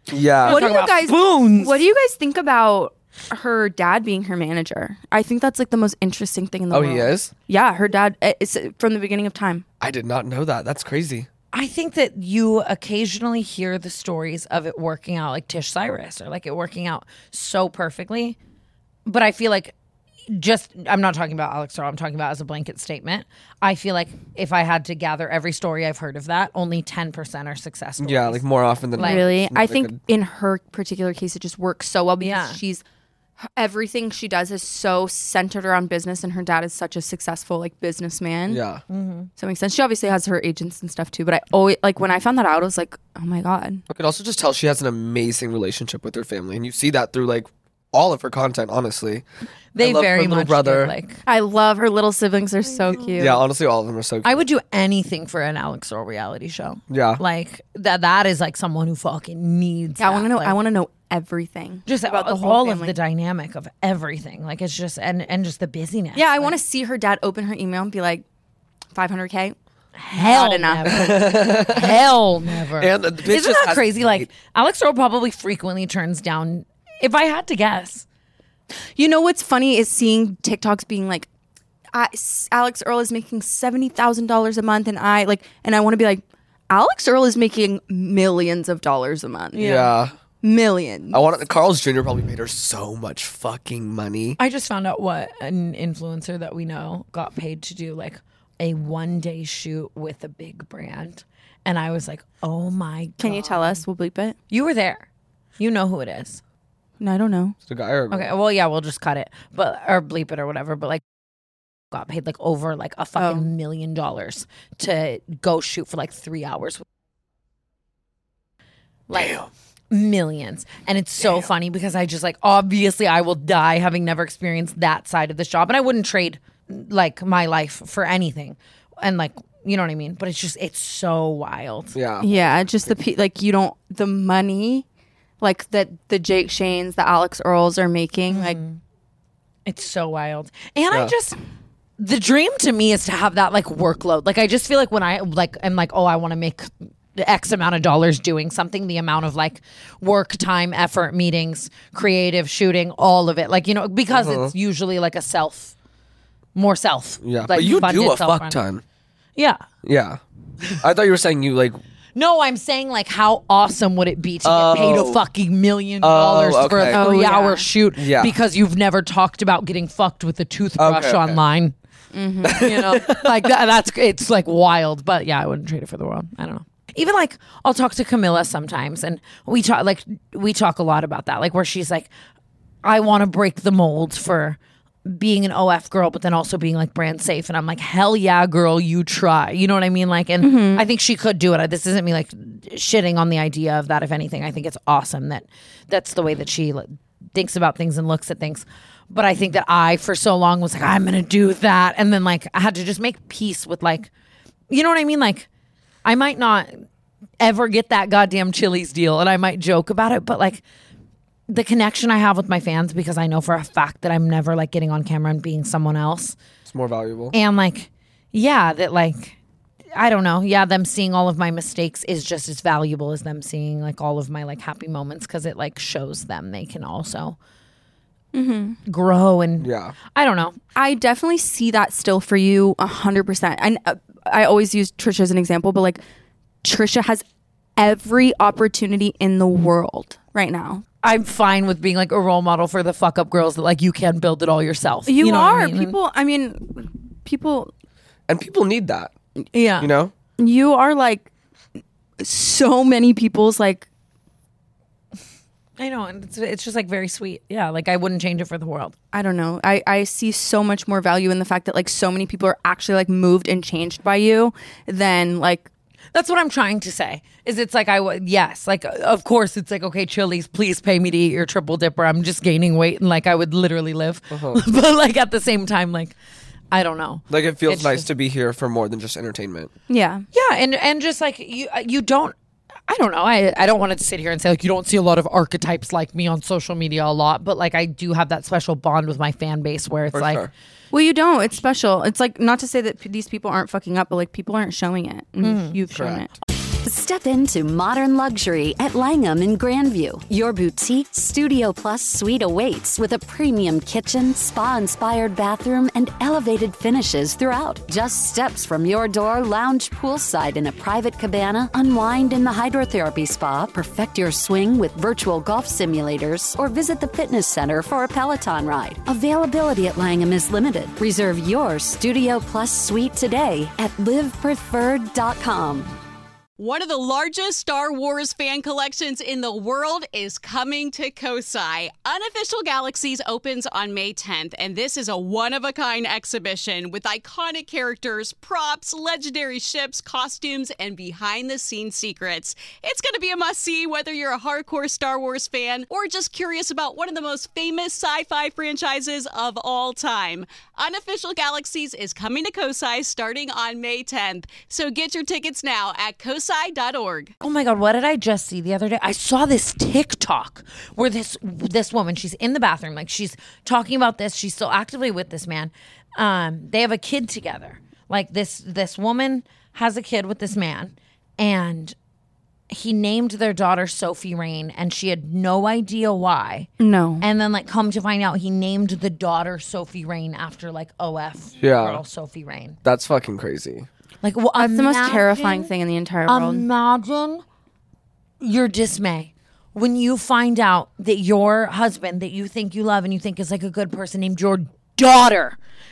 Yeah. What do Talk you about guys? spoons. What do you guys think about her dad being her manager? I think that's like the most interesting thing in the Oh, world. he is? Yeah, her dad. It's from the beginning of time. I did not know that. That's crazy. I think that you occasionally hear the stories of it working out, like Tish Cyrus, or like it working out so perfectly. But I feel like just, I'm not talking about Alex Earl, I'm talking about as a blanket statement. I feel like if I had to gather every story I've heard of that, only ten percent are successful. Yeah, like more often than Like- not. Really, It's I not think good. in her particular case, it just works so well because Yeah. she's everything she does is so centered around business, and her dad is such a successful like businessman. Yeah. So it makes sense. She obviously has her agents and stuff too. But I always like when I found that out, I was like, oh my god. I could also just tell she has an amazing relationship with her family. And you see that through like all of her content, honestly. They I love very her little much brother. give, like, I love her little siblings. They're so cute. Yeah, honestly, all of them are so cute. I would do anything for an Alex Earl reality show. Yeah. Like that that is like someone who fucking needs Yeah, I want to that. know. Like, I want to know everything just about the all, whole all family. of the dynamic of everything. Like it's just and and just the busyness. Yeah, I Like, want to see her dad open her email and be like, five hundred K. hell Not enough. never. hell never. And the bitch Isn't just that has- crazy? Like Alex Earl probably frequently turns down. If I had to guess, You know what's funny is seeing TikToks being like, I, S- Alex Earl is making seventy thousand dollars a month, and I like, and I want to be like, Alex Earl is making millions of dollars a month. Yeah. Millions. I want Carl's Junior probably made her so much fucking money. I just found out what an influencer that we know got paid to do like a one day shoot with a big brand, and I was like, oh my god! Can you tell us? We'll bleep it. You were there. You know who it is. No, I don't know. The guy or Okay, well, yeah, we'll just cut it, but or bleep it or whatever. But like, got paid like over like a fucking Oh. million dollars to go shoot for like three hours. Like millions, and it's so funny because I just like obviously I will die having never experienced that side of this job, and I wouldn't trade like my life for anything, and like you know what I mean. But it's just it's so wild. Yeah. Yeah, just the pe- like you don't the money, like that the Jake Shanes, the Alex Earls are making. Like It's so wild. And I Yeah. just the dream to me is to have that like workload. Like I just feel like when I like am like, oh, I want to make the X amount of dollars doing something, the amount of like work time, effort, meetings, creative shooting, all of it. Like, you know, because it's usually like a self more self. Yeah. like, but you funded do a self-run. fuck ton. Yeah. Yeah. I thought you were saying you like No, I'm saying like how awesome would it be to get paid a Oh. fucking million dollars for okay. a Oh, three yeah. hour shoot Yeah. because you've never talked about getting fucked with a toothbrush Okay, okay. online. You know, like that, that's it's like wild, but yeah, I wouldn't trade it for the world. I don't know. Even like I'll talk to Camilla sometimes, and we talk like we talk a lot about that, like where she's like, I want to break the mold for being an O F girl, but then also being like brand safe. And I'm like, hell yeah, girl, you try. You know what I mean? Like, and I think she could do it. This isn't me like shitting on the idea of that. If anything, I think it's awesome that that's the way that she like, thinks about things and looks at things. But I think that I, for so long, was like, I'm going to do that. And then like I had to just make peace with like, you know what I mean? Like, I might not ever get that goddamn Chili's deal, and I might joke about it, but like, the connection I have with my fans, because I know for a fact that I'm never like getting on camera and being someone else. it's more valuable. And like, yeah, that like, I don't know. Yeah, them seeing all of my mistakes is just as valuable as them seeing like all of my like happy moments, because it like shows them they can also grow. And Yeah. I don't know. I definitely see that still for you a hundred percent. And uh, I always use Trisha as an example, but like Trisha has every opportunity in the world right now. I'm fine with being like a role model for the fuck up girls that like you can build it all yourself. You, know what I are mean? people. I mean, people. And people need that, Yeah. you know? You are like so many people's like. I know, and it's, it's just like very sweet. Yeah, like I wouldn't change it for the world. I don't know. I, I see so much more value in the fact that like so many people are actually like moved and changed by you than like. That's what I'm trying to say. Is it's like I would yes, like of course it's like okay, Chili's, please pay me to eat your triple dipper. I'm just gaining weight and like I would literally live, but like at the same time, like I don't know. Like it feels It's nice just- to be here for more than just entertainment. Yeah. Yeah, and and just like you you don't. I don't know. I I don't want to sit here and say like you don't see a lot of archetypes like me on social media a lot, but like I do have that special bond with my fan base where it's For like. sure. Well, you don't. It's special. It's like not to say that p- these people aren't fucking up, but like people aren't showing it. And You've shown Correct. it. Step into modern luxury at Langham in Grandview. Your boutique Studio Plus suite awaits with a premium kitchen, spa-inspired bathroom, and elevated finishes throughout. Just steps from your door, lounge poolside in a private cabana, unwind in the hydrotherapy spa, perfect your swing with virtual golf simulators, or visit the fitness center for a Peloton ride. Availability at Langham is limited. Reserve your Studio Plus suite today at live preferred dot com. One of the largest Star Wars fan collections in the world is coming to Kosai. Unofficial Galaxies opens on May tenth, and this is a one-of-a-kind exhibition with iconic characters, props, legendary ships, costumes, and behind-the-scenes secrets. It's going to be a must-see whether you're a hardcore Star Wars fan or just curious about one of the most famous sci-fi franchises of all time. Unofficial Galaxies is coming to Kosai starting on May tenth, so get your tickets now at kosai dot org. Oh my God, what did I just see the other day? I saw this TikTok where this this woman, she's in the bathroom, like she's talking about this. She's still actively with this man. Um, they have a kid together. Like this this woman has a kid with this man, and he named their daughter Sophie Rain, and she had no idea why. No. And then, like, come to find out, he named the daughter Sophie Rain after, like, O F Yeah. girl Sophie Rain. That's fucking crazy. Like, well, That's the most imagine- terrifying thing in the entire world. Imagine your dismay when you find out that your husband that you think you love and you think is like a good person named your daughter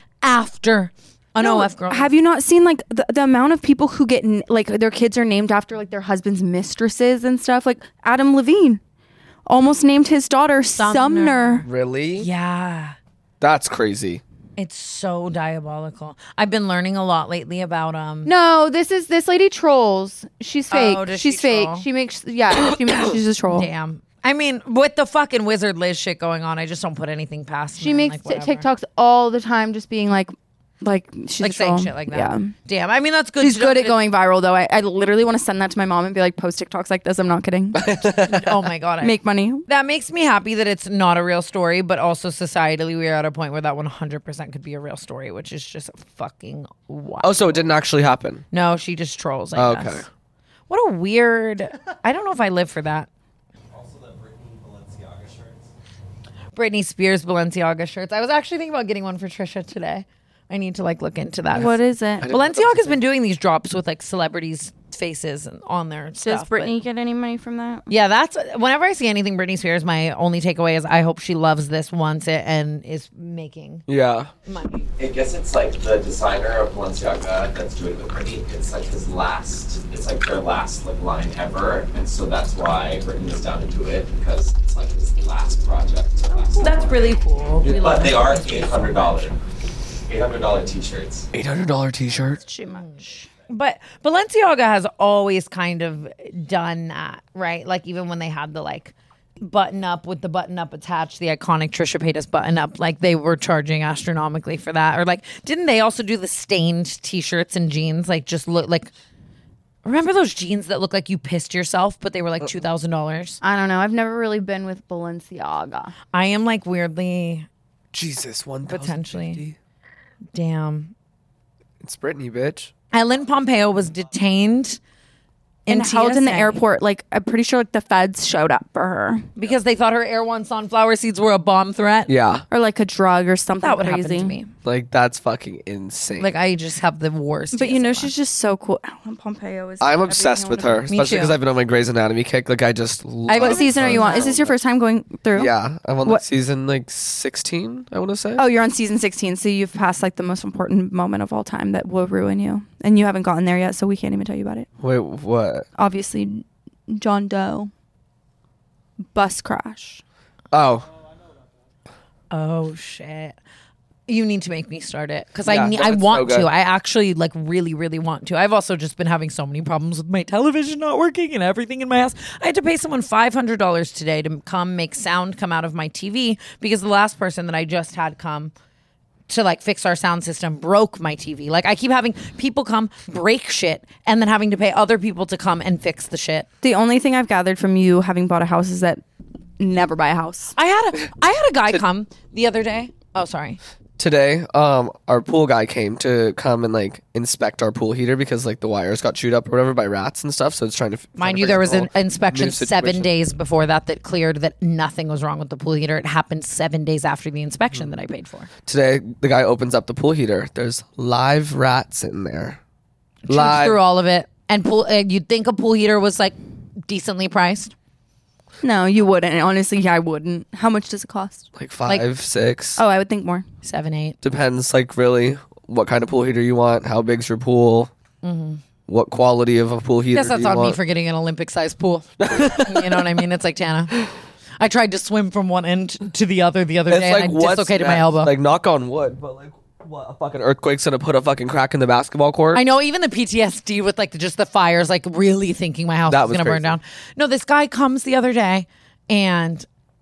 after an No, O F girl. Have you not seen like the, the amount of people who get n- like their kids are named after like their husband's mistresses and stuff? Like Adam Levine almost named his daughter Sumner. Sumner. Really? Yeah. That's crazy. It's so diabolical. I've been learning a lot lately about um No, this is this lady trolls. She's fake. Oh, does she's she fake. troll? She makes yeah. She makes, she's a troll. damn. I mean, with the fucking Wizard Liz shit going on, I just don't put anything past She men, makes like, t- whatever. TikToks all the time, just being like, like she's like a troll. saying shit like that. Yeah. Damn. I mean, that's good. She's to know good at that going viral though. I, I literally want to send that to my mom and be like, post TikToks like this. I'm not kidding. it- Oh my God. I, Make money. that makes me happy that it's not a real story, but also societally, we're at a point where that one hundred percent could be a real story, which is just fucking wild. Oh, so it didn't actually happen. No, she just trolls, I Oh, guess. okay. What a weird. I don't know if I live for that. Also, the Britney Balenciaga shirts. Britney Spears Balenciaga shirts. I was actually thinking about getting one for Trisha today. I need to like look into that. What is it? Balenciaga's been doing these drops with like celebrities' faces and on their Does stuff. but- Britney get any money from that? Yeah, that's whenever I see anything Britney Spears, my only takeaway is I hope she loves this, wants it, and is making Yeah. money. I guess it's like the designer of Balenciaga that's doing it with Britney. It's like his last, it's like their last like line ever, and so that's why Britney is down to do it because it's like his last project. Last That's really cool. We but love they it. are eight hundred dollars, eight hundred dollar t-shirts. eight hundred dollars t-shirt. Too much. But Balenciaga has always kind of done that, right? Like even when they had the like button up with the button up attached, the iconic Trisha Paytas button up, like they were charging astronomically for that. Or like, didn't they also do the stained t-shirts and jeans? Like just look like, remember those jeans that look like you pissed yourself, but they were like two thousand dollars? I don't know. I've never really been with Balenciaga. I am like weirdly, Jesus, one Potentially. damn. It's Britney, bitch. Ellen Pompeo was detained in And held in the T S A airport. Like I'm pretty sure like the feds showed up for her. because they thought her Air One sunflower seeds were a bomb threat. Yeah. Or like a drug or something That would crazy. happen to me. Like, that's fucking insane. Like I just have the worst. But you know, T S A. she's just so cool. Ellen Pompeo is. I'm everything obsessed I with wanna her, be. Me especially too. because I've been on my Grey's Anatomy kick. Like, I just love What season are you on? Is this your first time going through? Yeah, I'm on What- like season like sixteen, I want to say. Oh, you're on season sixteen, so you've passed like the most important moment of all time that will ruin you, and you haven't gotten there yet, so we can't even tell you about it. Wait, what? Obviously, John Doe bus crash. Oh, Oh shit. You need to make me start it because Yeah, I need, no, I it's want so good. to. I actually like really, really want to. I've also just been having so many problems with my television not working and everything in my house. I had to pay someone five hundred dollars today to come make sound come out of my T V because the last person that I just had come to like fix our sound system broke my T V. Like I keep having people come break shit and then having to pay other people to come and fix the shit. The only thing I've gathered from you having bought a house is that never buy a house. I had a I had a guy come the other day. Oh, sorry. Today, um, our pool guy came to come and like inspect our pool heater because like the wires got chewed up or whatever by rats and stuff. So it's trying to f- Mind trying to you, figure there was out an the whole inspection new seven situation. days before that that cleared that nothing was wrong with the pool heater. It happened seven days after the inspection that I paid for. Today, the guy opens up the pool heater. There's live rats in there. Chewed Live. through all of it, and pool. Uh, you'd think a pool heater was like decently priced. No, you wouldn't. Honestly, yeah, I wouldn't. How much does it cost? Like five, six. Oh, I would think more. Seven, eight. Depends, like really, what kind of pool heater you want, how big's your pool, what quality of a pool heater. Guess that's do you on me want. for getting an Olympic-sized pool. You know what I mean? It's like Tana. I tried to swim from one end to the other the other It's day, like and I what's dislocated my next? elbow. Like knock on wood, but like what? A fucking earthquake's gonna put a fucking crack in the basketball court. I know, even the P T S D with like the, just the fires, like really thinking my house That was, was going to burn crazy. down. No, this guy comes the other day, and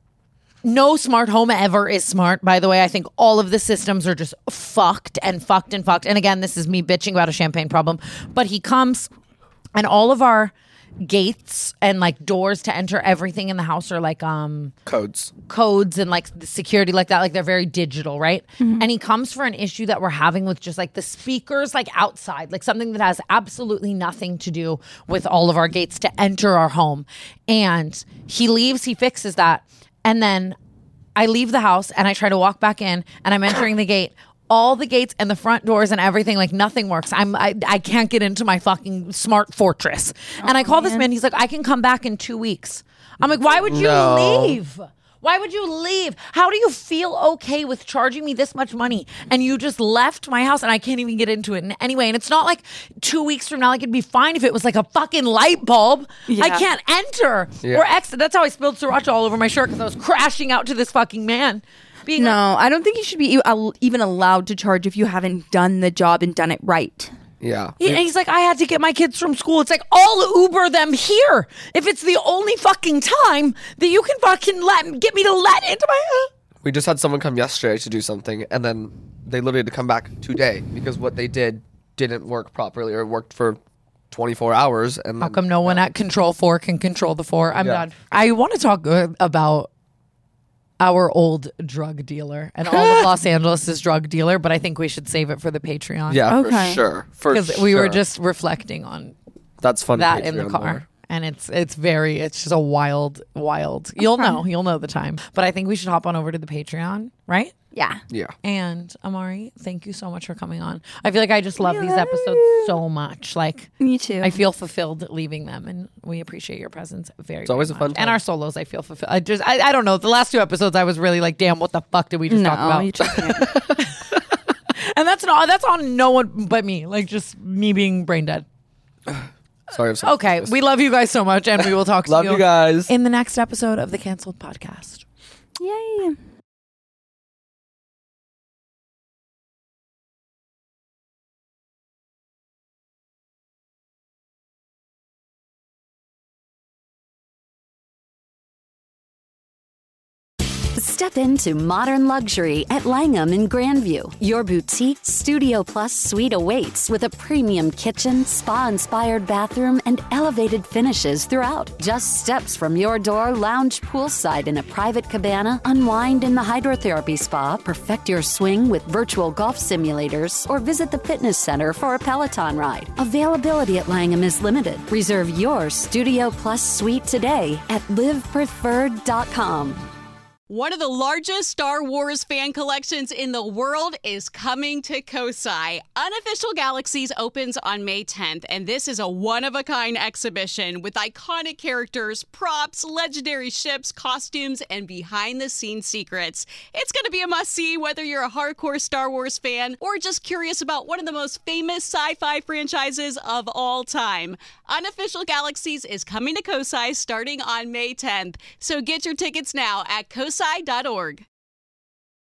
no smart home ever is smart. By the way, I think all of the systems are just fucked and fucked and fucked. And again, this is me bitching about a champagne problem. But he comes, and all of our gates and like doors to enter everything in the house are like um Codes. codes and like the security like that, like they're very digital, right? And he comes for an issue that we're having with just like the speakers like outside, like something that has absolutely nothing to do with all of our gates to enter our home. And he leaves, he fixes that, and then I leave the house and I try to walk back in, and I'm entering the gate. All the gates and the front doors and everything, like nothing works. I'm I, I can't get into my fucking smart fortress. And I call this man. He's like, I can come back in two weeks. I'm like, why would you No. leave? Why would you leave? How do you feel okay with charging me this much money and you just left my house and I can't even get into it in any way? And it's not like two weeks from now, like it'd be fine if it was like a fucking light bulb. Yeah. I can't enter Yeah. or exit. That's how I spilled sriracha all over my shirt because I was crashing out to this fucking man. Being No, like, I don't think you should be e- al- even allowed to charge if you haven't done the job and done it right. Yeah. He- and he's like, I had to get my kids from school. It's like, I'll Uber them here. If it's the only fucking time that you can fucking let get me to let into my. We just had someone come yesterday to do something, and then they literally had to come back today because what they did didn't work properly or worked for twenty-four hours. And How then- come no one at Control Four can control the four? I'm Yeah. done. I want to talk uh, about our old drug dealer and all of Los Angeles' drug dealer, but I think we should save it for the Patreon. Yeah, Okay. for sure. For Because we were sure. just reflecting on that's funny. that in the Patreon car. lore. And it's it's very it's just a wild wild. You'll know you'll know the time. But I think we should hop on over to the Patreon, right? Yeah. Yeah. And Amari, thank you so much for coming on. I feel like I just love these episodes so much. Like Me too. I feel fulfilled leaving them, and we appreciate your presence very. It's always a fun And time. our solos, I feel fulfilled. I just I, I don't know. The last two episodes, I was really like, damn, what the fuck did we just no, talk about? you just can't. And that's not that's on no one but me. Like just me being brain dead. Sorry. I'm sorry. Okay, we love you guys so much, and we will talk to Love you you guys. in the next episode of the Canceled Podcast. Yay. Step into modern luxury at Langham in Grandview. Your boutique Studio Plus suite awaits with a premium kitchen, spa-inspired bathroom, and elevated finishes throughout. Just steps from your door, lounge poolside in a private cabana, unwind in the hydrotherapy spa, perfect your swing with virtual golf simulators, or visit the fitness center for a Peloton ride. Availability at Langham is limited. Reserve your Studio Plus suite today at live preferred dot com. One of the largest Star Wars fan collections in the world is coming to Kosai. Unofficial Galaxies opens on May tenth, and this is a one-of-a-kind exhibition with iconic characters, props, legendary ships, costumes, and behind-the-scenes secrets. It's going to be a must-see whether you're a hardcore Star Wars fan or just curious about one of the most famous sci-fi franchises of all time. Unofficial Galaxies is coming to Kosai starting on May tenth, so get your tickets now at kosai dot org.